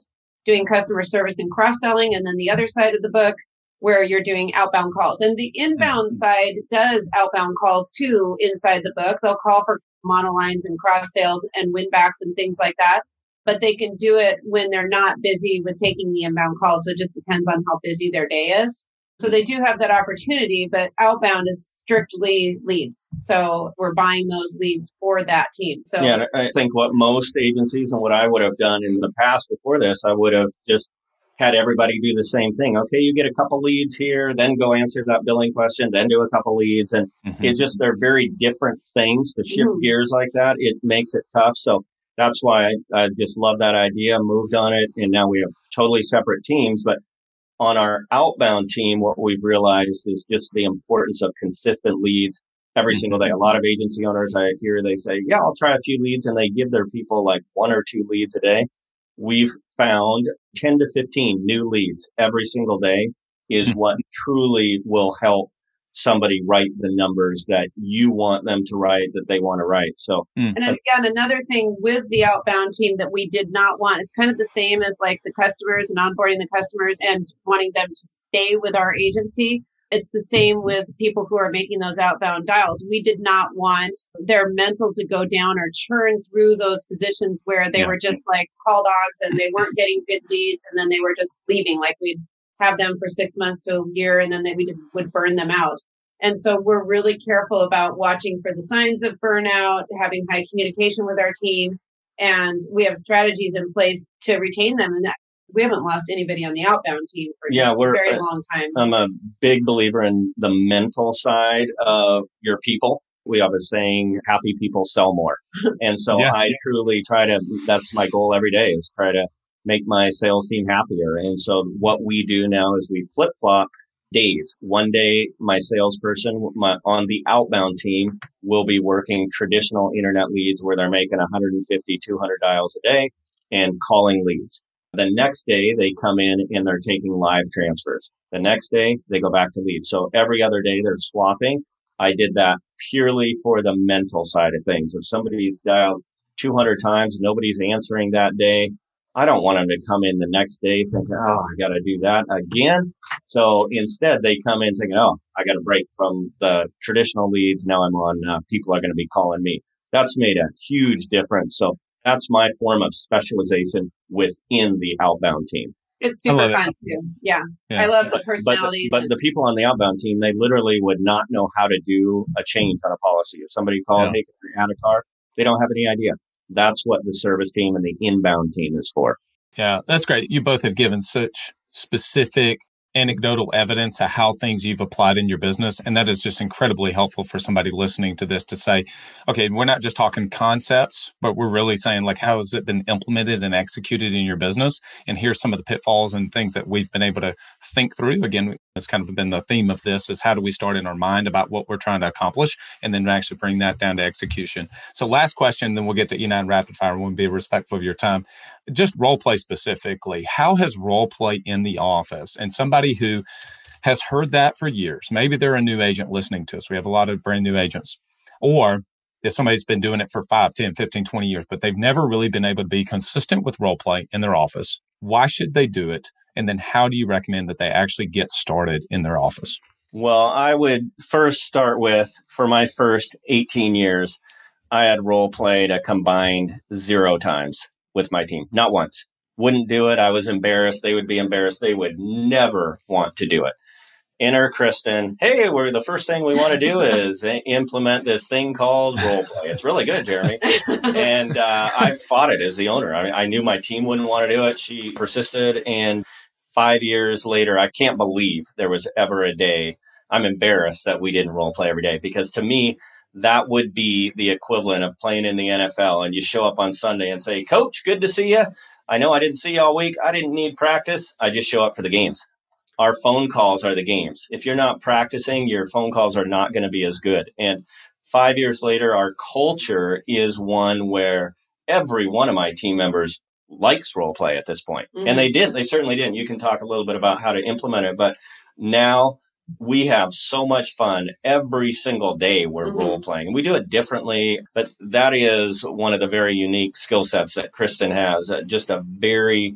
S1: doing customer service and cross-selling, and then the other side of the book where you're doing outbound calls. And the inbound mm-hmm. side does outbound calls too inside the book. They'll call for monolines and cross sales and win backs and things like that. But they can do it when they're not busy with taking the inbound calls. So it just depends on how busy their day is. So they do have that opportunity, but outbound is strictly leads. So we're buying those leads for that team. So
S2: yeah, I think what most agencies and what I would have done in the past before this, I would have just had everybody do the same thing. Okay, you get a couple leads here, then go answer that billing question, then do a couple leads. And mm-hmm. it just, they're very different things to shift mm-hmm. gears like that. It makes it tough. So that's why I, I just love that idea, moved on it. And now we have totally separate teams. But on our outbound team, what we've realized is just the importance of consistent leads every single day. A lot of agency owners I hear, they say, yeah, I'll try a few leads, and they give their people like one or two leads a day. We've found ten to fifteen new leads every single day is mm-hmm. what truly will help somebody write the numbers that you want them to write, that they want to write. So,
S1: and again, another thing with the outbound team that we did not want, it's kind of the same as like the customers and onboarding the customers and wanting them to stay with our agency. It's the same with people who are making those outbound dials. We did not want their mental to go down or churn through those positions where they yeah. were just like call dogs and they weren't getting good leads and then they were just leaving. Like we'd have them for six months to a year and then they, we just would burn them out. And so we're really careful about watching for the signs of burnout, having high communication with our team, and we have strategies in place to retain them. And that, we haven't lost anybody on the outbound team for
S2: yeah,
S1: just
S2: we're,
S1: a very long time.
S2: I'm a big believer in the mental side of your people. We have a saying, happy people sell more. And so yeah. I truly try to, that's my goal every day, is try to make my sales team happier. And so what we do now is we flip-flop days. One day, my salesperson my, on the outbound team will be working traditional internet leads where they're making one hundred fifty, two hundred dials a day and calling leads. The next day, they come in and they're taking live transfers. The next day, they go back to leads. So every other day, they're swapping. I did that purely for the mental side of things. If somebody's dialed two hundred times, nobody's answering that day, I don't want them to come in the next day thinking, oh, I got to do that again. So instead, they come in thinking, oh, I got to break from the traditional leads. Now I'm on, uh, people are going to be calling me. That's made a huge difference. So that's my form of specialization within the outbound team.
S1: It's super fun it. too. Yeah. yeah. I love the personalities.
S2: But, the, but the people on the outbound team, they literally would not know how to do a change on a policy. If somebody called, yeah. hey, can we add a car? They don't have any idea. That's what the service team and the inbound team is for.
S3: Yeah, that's great. You both have given such specific anecdotal evidence of how things you've applied in your business. And that is just incredibly helpful for somebody listening to this to say, okay, we're not just talking concepts, but we're really saying like, how has it been implemented and executed in your business? And here's some of the pitfalls and things that we've been able to think through. Again, it's kind of been the theme of this is how do we start in our mind about what we're trying to accomplish and then actually bring that down to execution. So last question, then we'll get to E nine rapid fire. We'll be respectful of your time. Just role play specifically. How has role play in the office and somebody who has heard that for years, maybe they're a new agent listening to us. We have a lot of brand new agents. Or if somebody's been doing it for five, ten, fifteen, twenty years, but they've never really been able to be consistent with role play in their office. Why should they do it? And then how do you recommend that they actually get started in their office?
S2: Well, I would first start with, for my first eighteen years, I had role played a combined zero times with my team. Not once. Wouldn't do it. I was embarrassed. They would be embarrassed. They would never want to do it. Enter Kristen. Hey, we're the first thing we want to do is implement this thing called role play. It's really good, Jeremy. And uh, I fought it as the owner. I mean, I knew my team wouldn't want to do it. She persisted. And five years later, I can't believe there was ever a day. I'm embarrassed that we didn't role play every day, because to me, that would be the equivalent of playing in the N F L. And you show up on Sunday and say, Coach, good to see you. I know I didn't see you all week. I didn't need practice. I just show up for the games. Our phone calls are the games. If you're not practicing, your phone calls are not going to be as good. And five years later, our culture is one where every one of my team members likes role play at this point. Mm-hmm. And they did. They certainly did. You can talk a little bit about how to implement it. But now we have so much fun every single day we're mm-hmm. role playing. We do it differently, but that is one of the very unique skill sets that Kristen has. Uh, just a very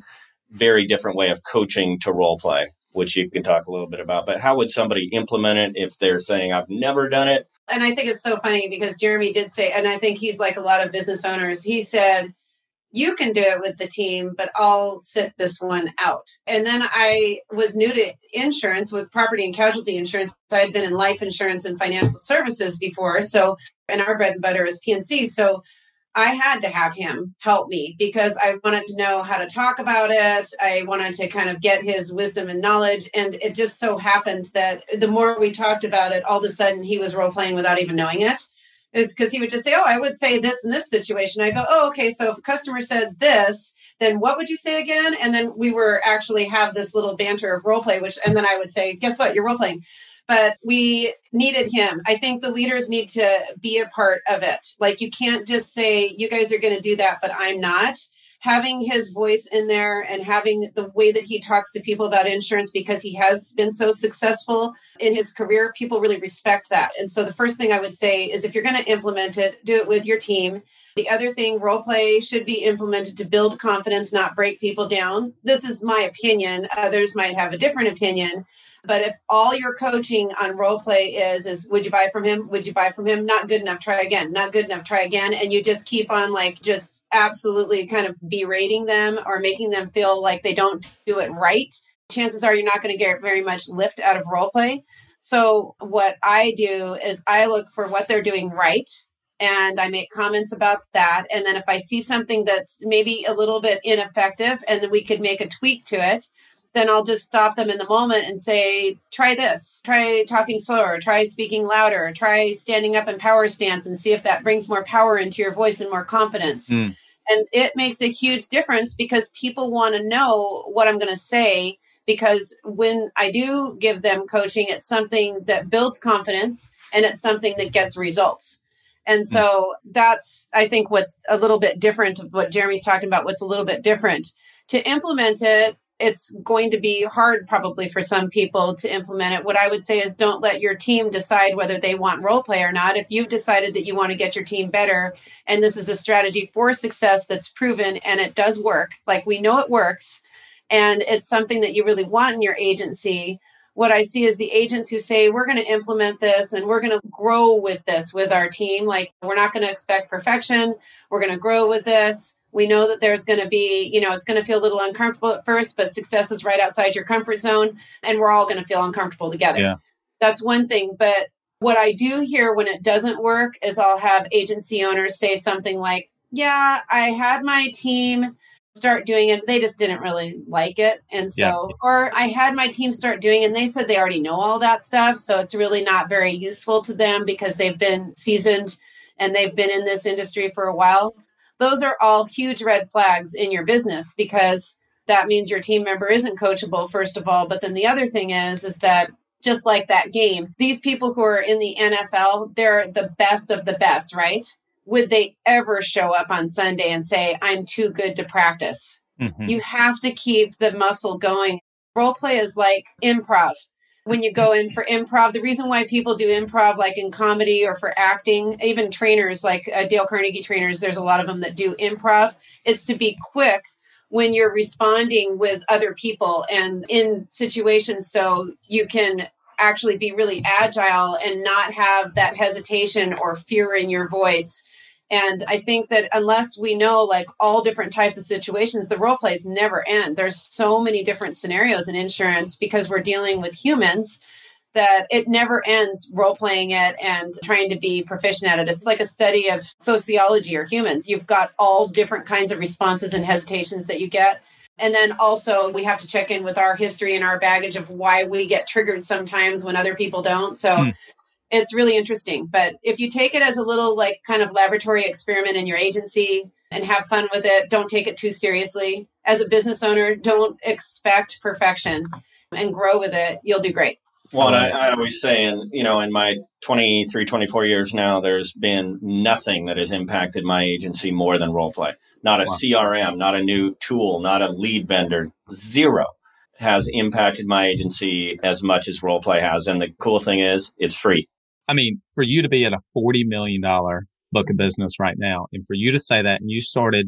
S2: very different way of coaching to role play, which you can talk a little bit about. But how would somebody implement it if they're saying, I've never done it?
S1: And I think it's so funny because Jeremy did say, and I think he's like a lot of business owners, he said, you can do it with the team, but I'll sit this one out. And then I was new to insurance with property and casualty insurance. I had been in life insurance and financial services before. So, and our bread and butter is P and C. So I had to have him help me because I wanted to know how to talk about it. I wanted to kind of get his wisdom and knowledge. And it just so happened that the more we talked about it, all of a sudden he was role playing without even knowing it. Is because he would just say, oh, I would say this in this situation. I go, oh, okay. So if a customer said this, then what would you say again? And then we were actually have this little banter of role play, which, and then I would say, guess what? You're role playing. But we needed him. I think the leaders need to be a part of it. Like you can't just say, you guys are going to do that, but I'm not. Having his voice in there and having the way that he talks to people about insurance because he has been so successful in his career, people really respect that. And so the first thing I would say is if you're going to implement it, do it with your team. The other thing, role play should be implemented to build confidence, not break people down. This is my opinion. Others might have a different opinion. But if all your coaching on role play is, is would you buy from him? Would you buy from him? Not good enough. Try again. Not good enough. Try again. And you just keep on like just absolutely kind of berating them or making them feel like they don't do it right. Chances are you're not going to get very much lift out of role play. So what I do is I look for what they're doing right. And I make comments about that. And then if I see something that's maybe a little bit ineffective and then we could make a tweak to it, then I'll just stop them in the moment and say, try this, try talking slower, try speaking louder, try standing up in power stance and see if that brings more power into your voice and more confidence. Mm. And it makes a huge difference because people want to know what I'm going to say, because when I do give them coaching, it's something that builds confidence and it's something that gets results. And so that's, I think, what's a little bit different of what Jeremy's talking about, what's a little bit different. To implement it, it's going to be hard probably for some people to implement it. What I would say is don't let your team decide whether they want role play or not. If you've decided that you want to get your team better, and this is a strategy for success that's proven and it does work, like we know it works, and it's something that you really want in your agency, what I see is the agents who say, we're going to implement this and we're going to grow with this with our team. Like, we're not going to expect perfection. We're going to grow with this. We know that there's going to be, you know, it's going to feel a little uncomfortable at first, but success is right outside your comfort zone. And we're all going to feel uncomfortable together. Yeah. That's one thing. But what I do hear when it doesn't work is I'll have agency owners say something like, yeah, I had my team start doing it. They just didn't really like it. And so, yeah. Or I had my team start doing it and they said they already know all that stuff. So it's really not very useful to them because they've been seasoned and they've been in this industry for a while. Those are all huge red flags in your business because that means your team member isn't coachable, first of all. But then the other thing is, is that just like that game, these people who are in the N F L, they're the best of the best, right? Would they ever show up on Sunday and say, I'm too good to practice? Mm-hmm. You have to keep the muscle going. Role play is like improv. When you go in for improv, the reason why people do improv, like in comedy or for acting, even trainers like uh, Dale Carnegie trainers, there's a lot of them that do improv. It's to be quick when you're responding with other people and in situations so you can actually be really agile and not have that hesitation or fear in your voice. And I think that unless we know like all different types of situations, the role plays never end. There's so many different scenarios in insurance because we're dealing with humans that it never ends role playing it and trying to be proficient at it. It's like a study of sociology or humans. You've got all different kinds of responses and hesitations that you get. And then also we have to check in with our history and our baggage of why we get triggered sometimes when other people don't. So hmm. It's really interesting. But if you take it as a little like kind of laboratory experiment in your agency and have fun with it, don't take it too seriously. As a business owner, don't expect perfection and grow with it. You'll do great.
S2: Well, and I, I always say, and you know, in my twenty-three, twenty-four years now, there's been nothing that has impacted my agency more than role play. Not a wow. C R M, not a new tool, not a lead vendor. Zero has impacted my agency as much as role play has. And the cool thing is, it's free.
S3: I mean, for you to be at a forty million dollars book of business right now, and for you to say that, and you started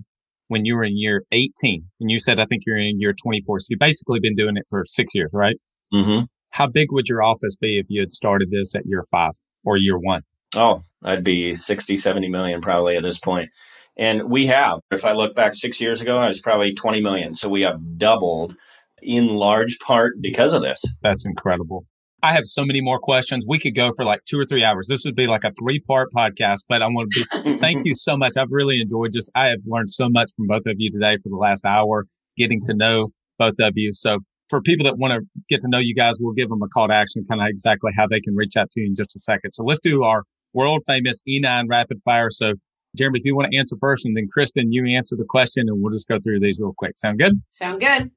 S3: when you were in year eighteen, and you said, I think you're in year twenty-four. So you've basically been doing it for six years, right?
S2: Mm-hmm.
S3: How big would your office be if you had started this at year five or year one?
S2: Oh, I'd be sixty, seventy million probably at this point. And we have, if I look back six years ago, I was probably twenty million. So we have doubled in large part because of this.
S3: That's incredible. I have so many more questions. We could go for like two or three hours. This would be like a three-part podcast, but I want to be, thank you so much. I've really enjoyed just, I have learned so much from both of you today for the last hour, getting to know both of you. So for people that want to get to know you guys, we'll give them a call to action, kind of exactly how they can reach out to you in just a second. So let's do our world famous E nine rapid fire. So Jeremy, if you want to answer first, and then Kristen, you answer the question, and we'll just go through these real quick. Sound good?
S1: Sound good.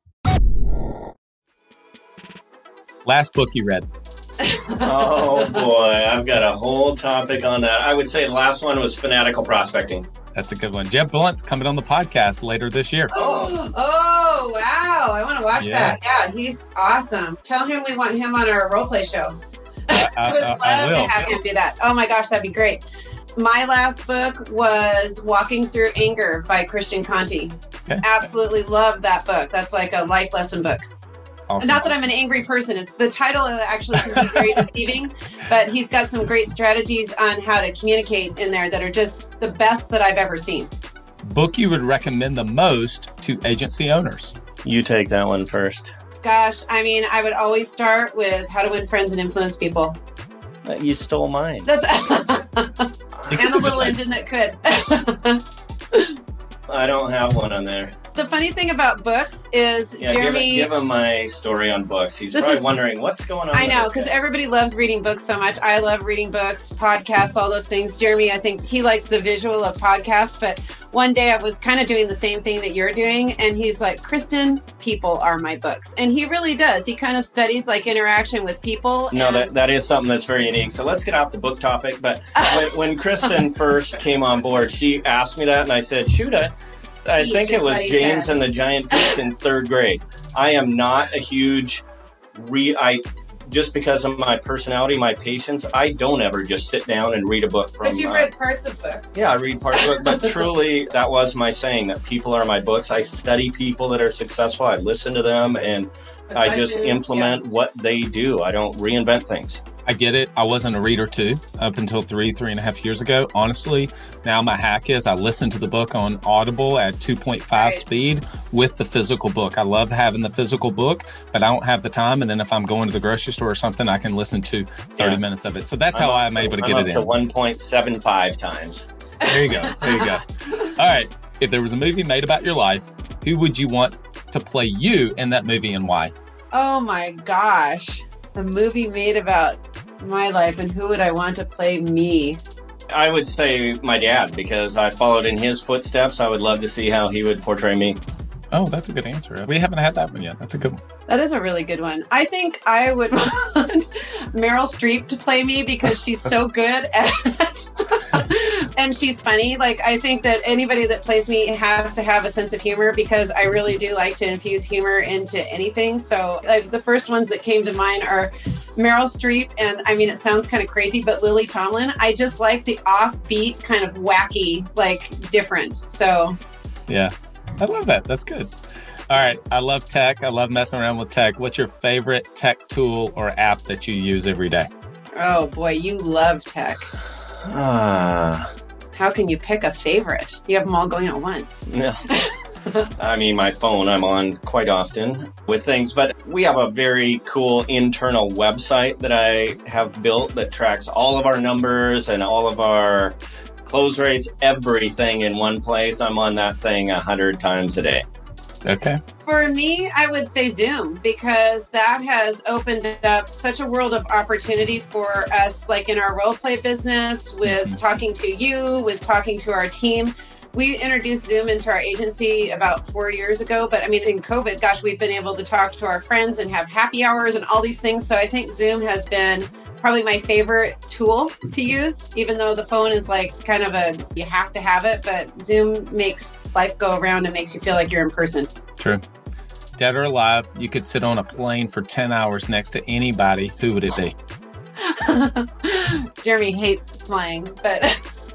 S3: Last book you read?
S2: Oh boy, I've got a whole topic on that. I would say the last one was Fanatical Prospecting.
S3: That's a good one. Jeb Blunt's coming on the podcast later this year.
S1: Oh, oh wow. I want to watch
S3: Yes.
S1: that. Yeah, he's awesome. Tell him we want him on our role play show.
S3: I, I,
S1: I would
S3: I,
S1: love
S3: I will.
S1: to have him do that. Oh my gosh, that'd be great. My last book was Walking Through Anger by Christian Conti.
S3: Okay.
S1: Absolutely love that book. That's like a life lesson book.
S3: Awesome.
S1: Not that I'm an angry person. It's the title actually can be very deceiving, but he's got some great strategies on how to communicate in there that are just the best that I've ever seen.
S3: Book you would recommend the most to agency owners?
S2: You take that one first.
S1: Gosh, I mean, I would always start with How to Win Friends and Influence People.
S2: Uh, You stole mine.
S1: That's
S3: You
S1: and
S3: could
S1: a little
S3: decide-
S1: engine that could.
S2: I don't have one on there.
S1: The funny thing about books is
S2: Yeah,
S1: Jeremy.
S2: give, it, give him my story on books. He's
S1: This
S2: probably
S1: is-
S2: wondering what's going on.
S1: I
S2: with
S1: know,
S2: this
S1: because
S2: guy.
S1: everybody loves reading books so much. I love reading books, podcasts, all those things. Jeremy, I think he likes the visual of podcasts, but one day I was kind of doing the same thing that you're doing, and he's like, Kristen, people are my books. And he really does. He kind of studies like interaction with people.
S2: No,
S1: and-
S2: that, that is something that's very unique. So let's get off the book topic. But when, when Kristen first came on board, she asked me that, and I said, shoot, I, I
S1: Peach
S2: think
S1: is
S2: it was
S1: what he
S2: James
S1: said.
S2: and the Giant Peach in third grade. I am not a huge re. I just because of my personality, my patience, I don't ever just sit down and read a book from.
S1: But you
S2: uh,
S1: read parts of books.
S2: Yeah, I read parts of it, but truly, that was my saying, that people are my books. I study people that are successful. I listen to them, and
S1: The
S2: I just
S1: questions,
S2: implement what they do. I don't reinvent things.
S3: I get it. I wasn't a reader too up until three, three and a half years ago. Honestly, now my hack is I listen to the book on Audible at two point five
S1: Right.
S3: speed with the physical book. I love having the physical book, but I don't have the time. And then if I'm going to the grocery store or something, I can listen to thirty
S2: Yeah.
S3: minutes of it. So that's
S2: I'm
S3: how
S2: up
S3: I'm able to
S2: I'm
S3: get
S2: up
S3: it
S2: to
S3: in.
S2: one point seven five times.
S3: There you go. There you go. All right. If there was a movie made about your life, who would you want to play you in that movie and why?
S1: Oh my gosh. A movie made about my life, and who would I want to play me?
S2: I would say my dad, because I followed in his footsteps. I would love to see how he would portray me.
S3: Oh, that's a good answer. We haven't had that one yet. That's a good one.
S1: That is a really good one. I think I would want Meryl Streep to play me because she's so good at it. And she's funny. Like, I think that anybody that plays me has to have a sense of humor, because I really do like to infuse humor into anything. So like, the first ones that came to mind are Meryl Streep. And I mean, it sounds kind of crazy, but Lily Tomlin. I just like the offbeat, kind of wacky, like different. So
S3: Yeah. I love that. That's good. All right. I love tech. I love messing around with tech. What's your favorite tech tool or app that you use every day?
S1: oh boy, you love tech.
S2: Ah,
S1: How can you pick a favorite? You have them all going at once.
S2: no. I mean, my phone I'm on quite often with things, but we have a very cool internal website that I have built that tracks all of our numbers and all of our close rates, everything in one place. I'm on that thing a hundred times a day.
S3: Okay.
S1: For me, I would say Zoom, because that has opened up such a world of opportunity for us, like in our role play business, with
S3: Mhm.
S1: talking to you, with talking to our team. We introduced Zoom into our agency about four years ago, but I mean, in COVID, gosh, we've been able to talk to our friends and have happy hours and all these things. So I think Zoom has been probably my favorite tool to use, even though the phone is like kind of a, you have to have it, but Zoom makes life go around and makes you feel like you're in person.
S3: True. Dead or alive, you could sit on a plane for ten hours next to anybody. Who would it be?
S1: Jeremy hates flying, but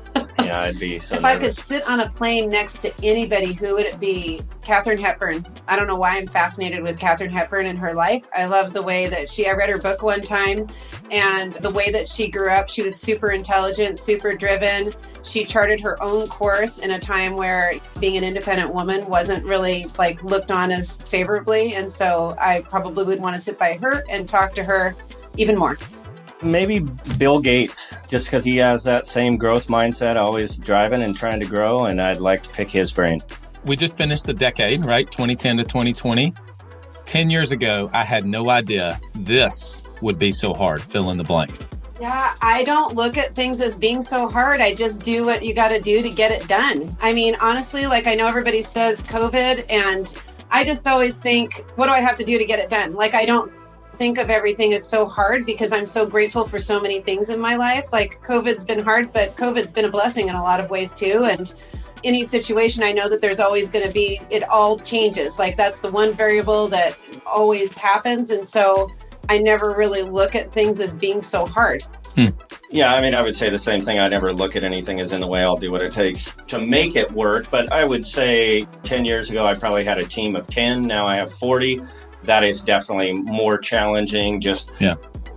S2: Yeah, I'd be so
S1: If
S2: nervous.
S1: I could sit on a plane next to anybody, who would it be? Katharine Hepburn. I don't know why I'm fascinated with Katharine Hepburn and her life. I love the way that she, I read her book one time, and the way that she grew up. She was super intelligent, super driven. She charted her own course in a time where being an independent woman wasn't really like looked on as favorably. And so I probably would want to sit by her and talk to her even more.
S2: Maybe Bill Gates, just because he has that same growth mindset, always driving and trying to grow, and I'd like to pick his brain.
S3: We just finished the decade, right? twenty ten to twenty twenty. ten years ago, I had no idea this would be so hard, fill in the blank.
S1: Yeah, I don't look at things as being so hard. I just do what you got to do to get it done. I mean, honestly, like I know everybody says COVID, and I just always think, what do I have to do to get it done? Like, I don't think of everything as so hard because I'm so grateful for so many things in my life. Like COVID's been hard, but COVID's been a blessing in a lot of ways too. And any situation, I know that there's always going to be, it all changes. Like that's the one variable that always happens. And so I never really look at things as being so hard.
S2: Hmm. Yeah, I mean, I would say the same thing. I never look at anything as in the way. I'll do what it takes to make it work. But I would say ten years ago, I probably had a team of ten. Now I have forty. That is definitely more challenging, just yeah.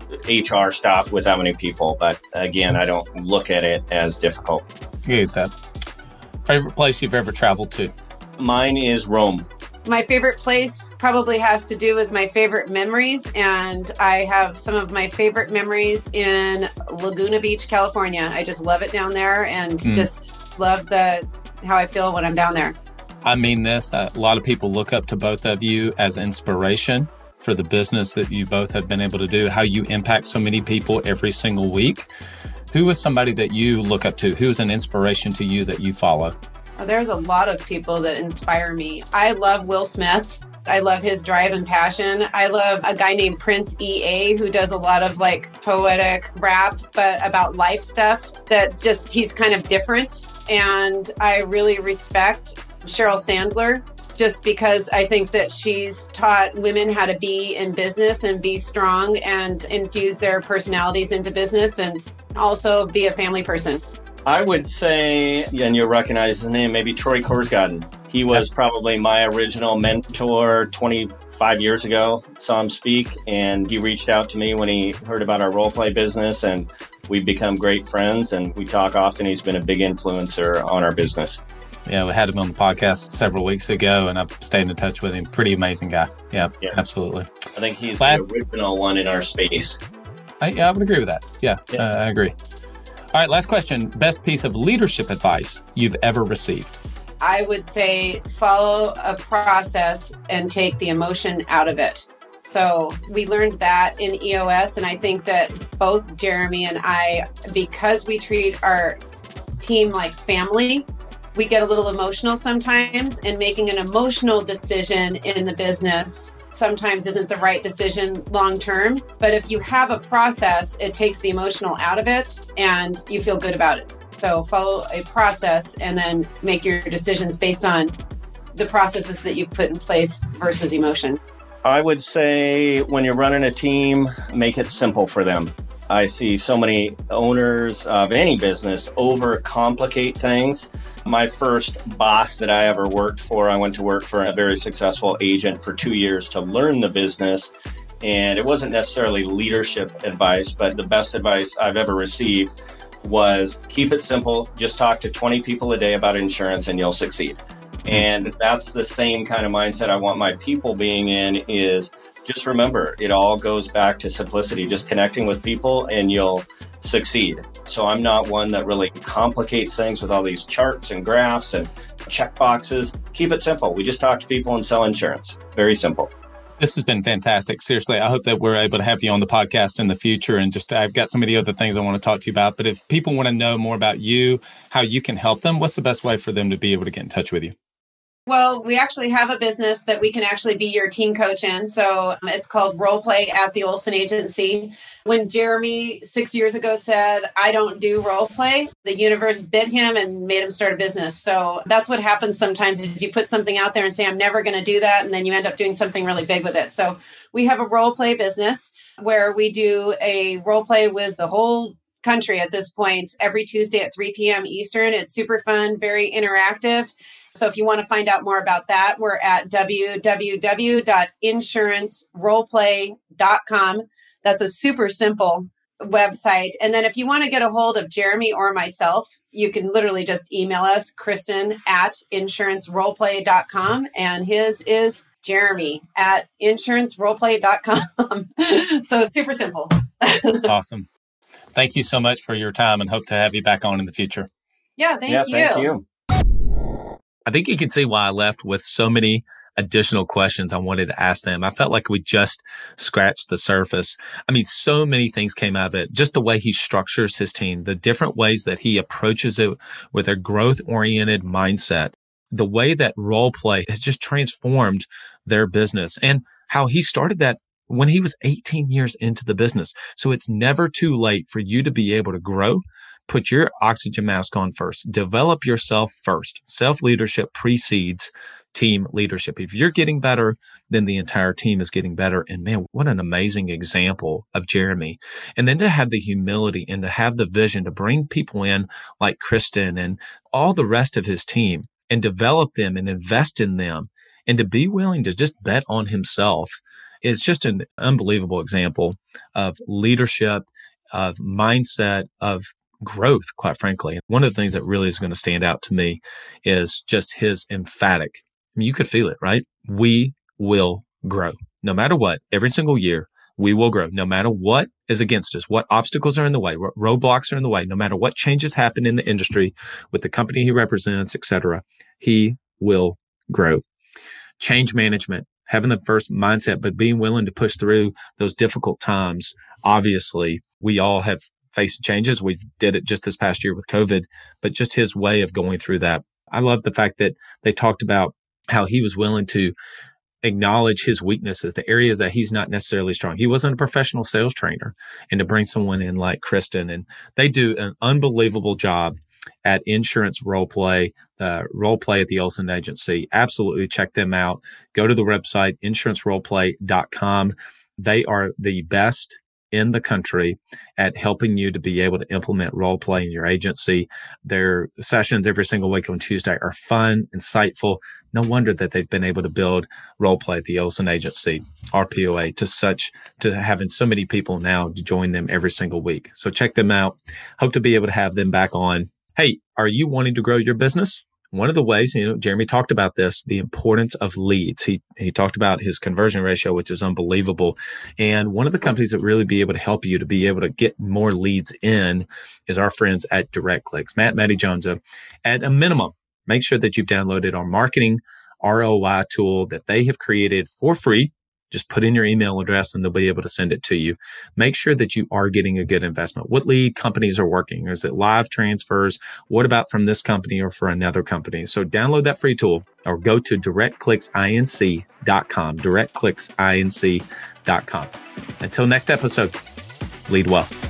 S2: H R stuff with how many people. But again, I don't look at it as difficult.
S3: I get that. Favorite place you've ever traveled to?
S2: Mine is Rome.
S1: My favorite place probably has to do with my favorite memories. And I have some of my favorite memories in Laguna Beach, California. I just love it down there and mm. just love the how I feel when I'm down there.
S3: I mean this, a lot of people look up to both of you as inspiration for the business that you both have been able to do, how you impact so many people every single week. Who is somebody that you look up to? Who is an inspiration to you that you follow?
S1: Oh, there's a lot of people that inspire me. I love Will Smith. I love his drive and passion. I love a guy named Prince E A who does a lot of like poetic rap, but about life stuff that's just, he's kind of different. And I really respect Sheryl Sandler, just because I think that she's taught women how to be in business and be strong and infuse their personalities into business and also be a family person.
S2: I would say, and you'll recognize his name, maybe Troy Korsgaden. He was probably my original mentor twenty-five years ago. Saw him speak, and he reached out to me when he heard about our role play business, and we've become great friends, and we talk often. He's been a big influencer on our business.
S3: Yeah, we had him on the podcast several weeks ago, and I've stayed in touch with him. Pretty amazing guy. Yeah, yeah. Absolutely.
S2: I think he's Glad- the original one in our space.
S3: I, yeah, I would agree with that. Yeah, yeah. Uh, I agree. All right, last question. Best piece of leadership advice you've ever received?
S1: I would say follow a process and take the emotion out of it. So we learned that in E O S, and I think that both Jeremy and I, because we treat our team like family, we get a little emotional sometimes, and making an emotional decision in the business sometimes isn't the right decision long term. But if you have a process, it takes the emotional out of it and you feel good about it. So follow a process and then make your decisions based on the processes that you've put in place versus emotion.
S2: I would say when you're running a team, make it simple for them. I see so many owners of any business overcomplicate things. My first boss that I ever worked for, I went to work for a very successful agent for two years to learn the business. And it wasn't necessarily leadership advice, but the best advice I've ever received was keep it simple. Just talk to twenty people a day about insurance and you'll succeed. And that's the same kind of mindset I want my people being in is just remember, it all goes back to simplicity, just connecting with people and you'll succeed. So I'm not one that really complicates things with all these charts and graphs and check boxes. Keep it simple. We just talk to people and sell insurance. Very simple.
S3: This has been fantastic. Seriously, I hope that we're able to have you on the podcast in the future. And just, I've got so many other things I want to talk to you about. But if people want to know more about you, how you can help them, what's the best way for them to be able to get in touch with you?
S1: Well, we actually have a business that we can actually be your team coach in. So it's called Role Play at the Olson Agency. When Jeremy six years ago said, I don't do role play, the universe bit him and made him start a business. So that's what happens sometimes is you put something out there and say, I'm never going to do that. And then you end up doing something really big with it. So we have a role play business where we do a role play with the whole country at this point, every Tuesday at three p.m. Eastern. It's super fun, very interactive. So if you want to find out more about that, we're at w w w dot insurance roleplay dot com. That's a super simple website. And then if you want to get a hold of Jeremy or myself, you can literally just email us, Kristen at insurance roleplay dot com. And his is Jeremy at insurance roleplay dot com. So super simple.
S3: Awesome. Thank you so much for your time and hope to have you back on in the future.
S1: Yeah, thank
S2: yeah,
S1: you.
S2: Thank you.
S3: I think you can see why I left with so many additional questions I wanted to ask them. I felt like we just scratched the surface. I mean, so many things came out of it. Just the way he structures his team, the different ways that he approaches it with a growth-oriented mindset, the way that role play has just transformed their business, and how he started that when he was eighteen years into the business. So it's never too late for you to be able to grow. Put your oxygen mask on first. Develop yourself first. Self-leadership precedes team leadership. If you're getting better, then the entire team is getting better. And man, what an amazing example of Jeremy. And then to have the humility and to have the vision to bring people in like Kristen and all the rest of his team and develop them and invest in them, and to be willing to just bet on himself is just an unbelievable example of leadership, of mindset, of growth, quite frankly. One of the things that really is going to stand out to me is just his emphatic. I mean, you could feel it, right? We will grow. No matter what, every single year, we will grow. No matter what is against us, what obstacles are in the way, what roadblocks are in the way, no matter what changes happen in the industry with the company he represents, et cetera, he will grow. Change management, having the first mindset, but being willing to push through those difficult times. Obviously, we all have faced changes. We did it just this past year with COVID, but just his way of going through that. I love the fact that they talked about how he was willing to acknowledge his weaknesses, the areas that he's not necessarily strong. He wasn't a professional sales trainer, and to bring someone in like Kristen, and they do an unbelievable job at Insurance Role Play, the role play at the Olson Agency. Absolutely check them out. Go to the website, insurance roleplay dot com. They are the best in the country at helping you to be able to implement role play in your agency. Their sessions every single week on Tuesday are fun, insightful. No wonder that they've been able to build role play at the Olson Agency, R P O A, to such, to having so many people now to join them every single week. So check them out. Hope to be able to have them back on. Hey, are you wanting to grow your business? One of the ways, you know, Jeremy talked about this, the importance of leads. He he talked about his conversion ratio, which is unbelievable. And one of the companies that really be able to help you to be able to get more leads in is our friends at DirectClicks. Matt, Matty Jones. At a minimum, make sure that you've downloaded our marketing R O I tool that they have created for free. Just put in your email address and they'll be able to send it to you. Make sure that you are getting a good investment. What lead companies are working? Is it live transfers? What about from this company or for another company? So download that free tool or go to direct clicks inc dot com, direct clicks inc dot com. Until next episode, lead well.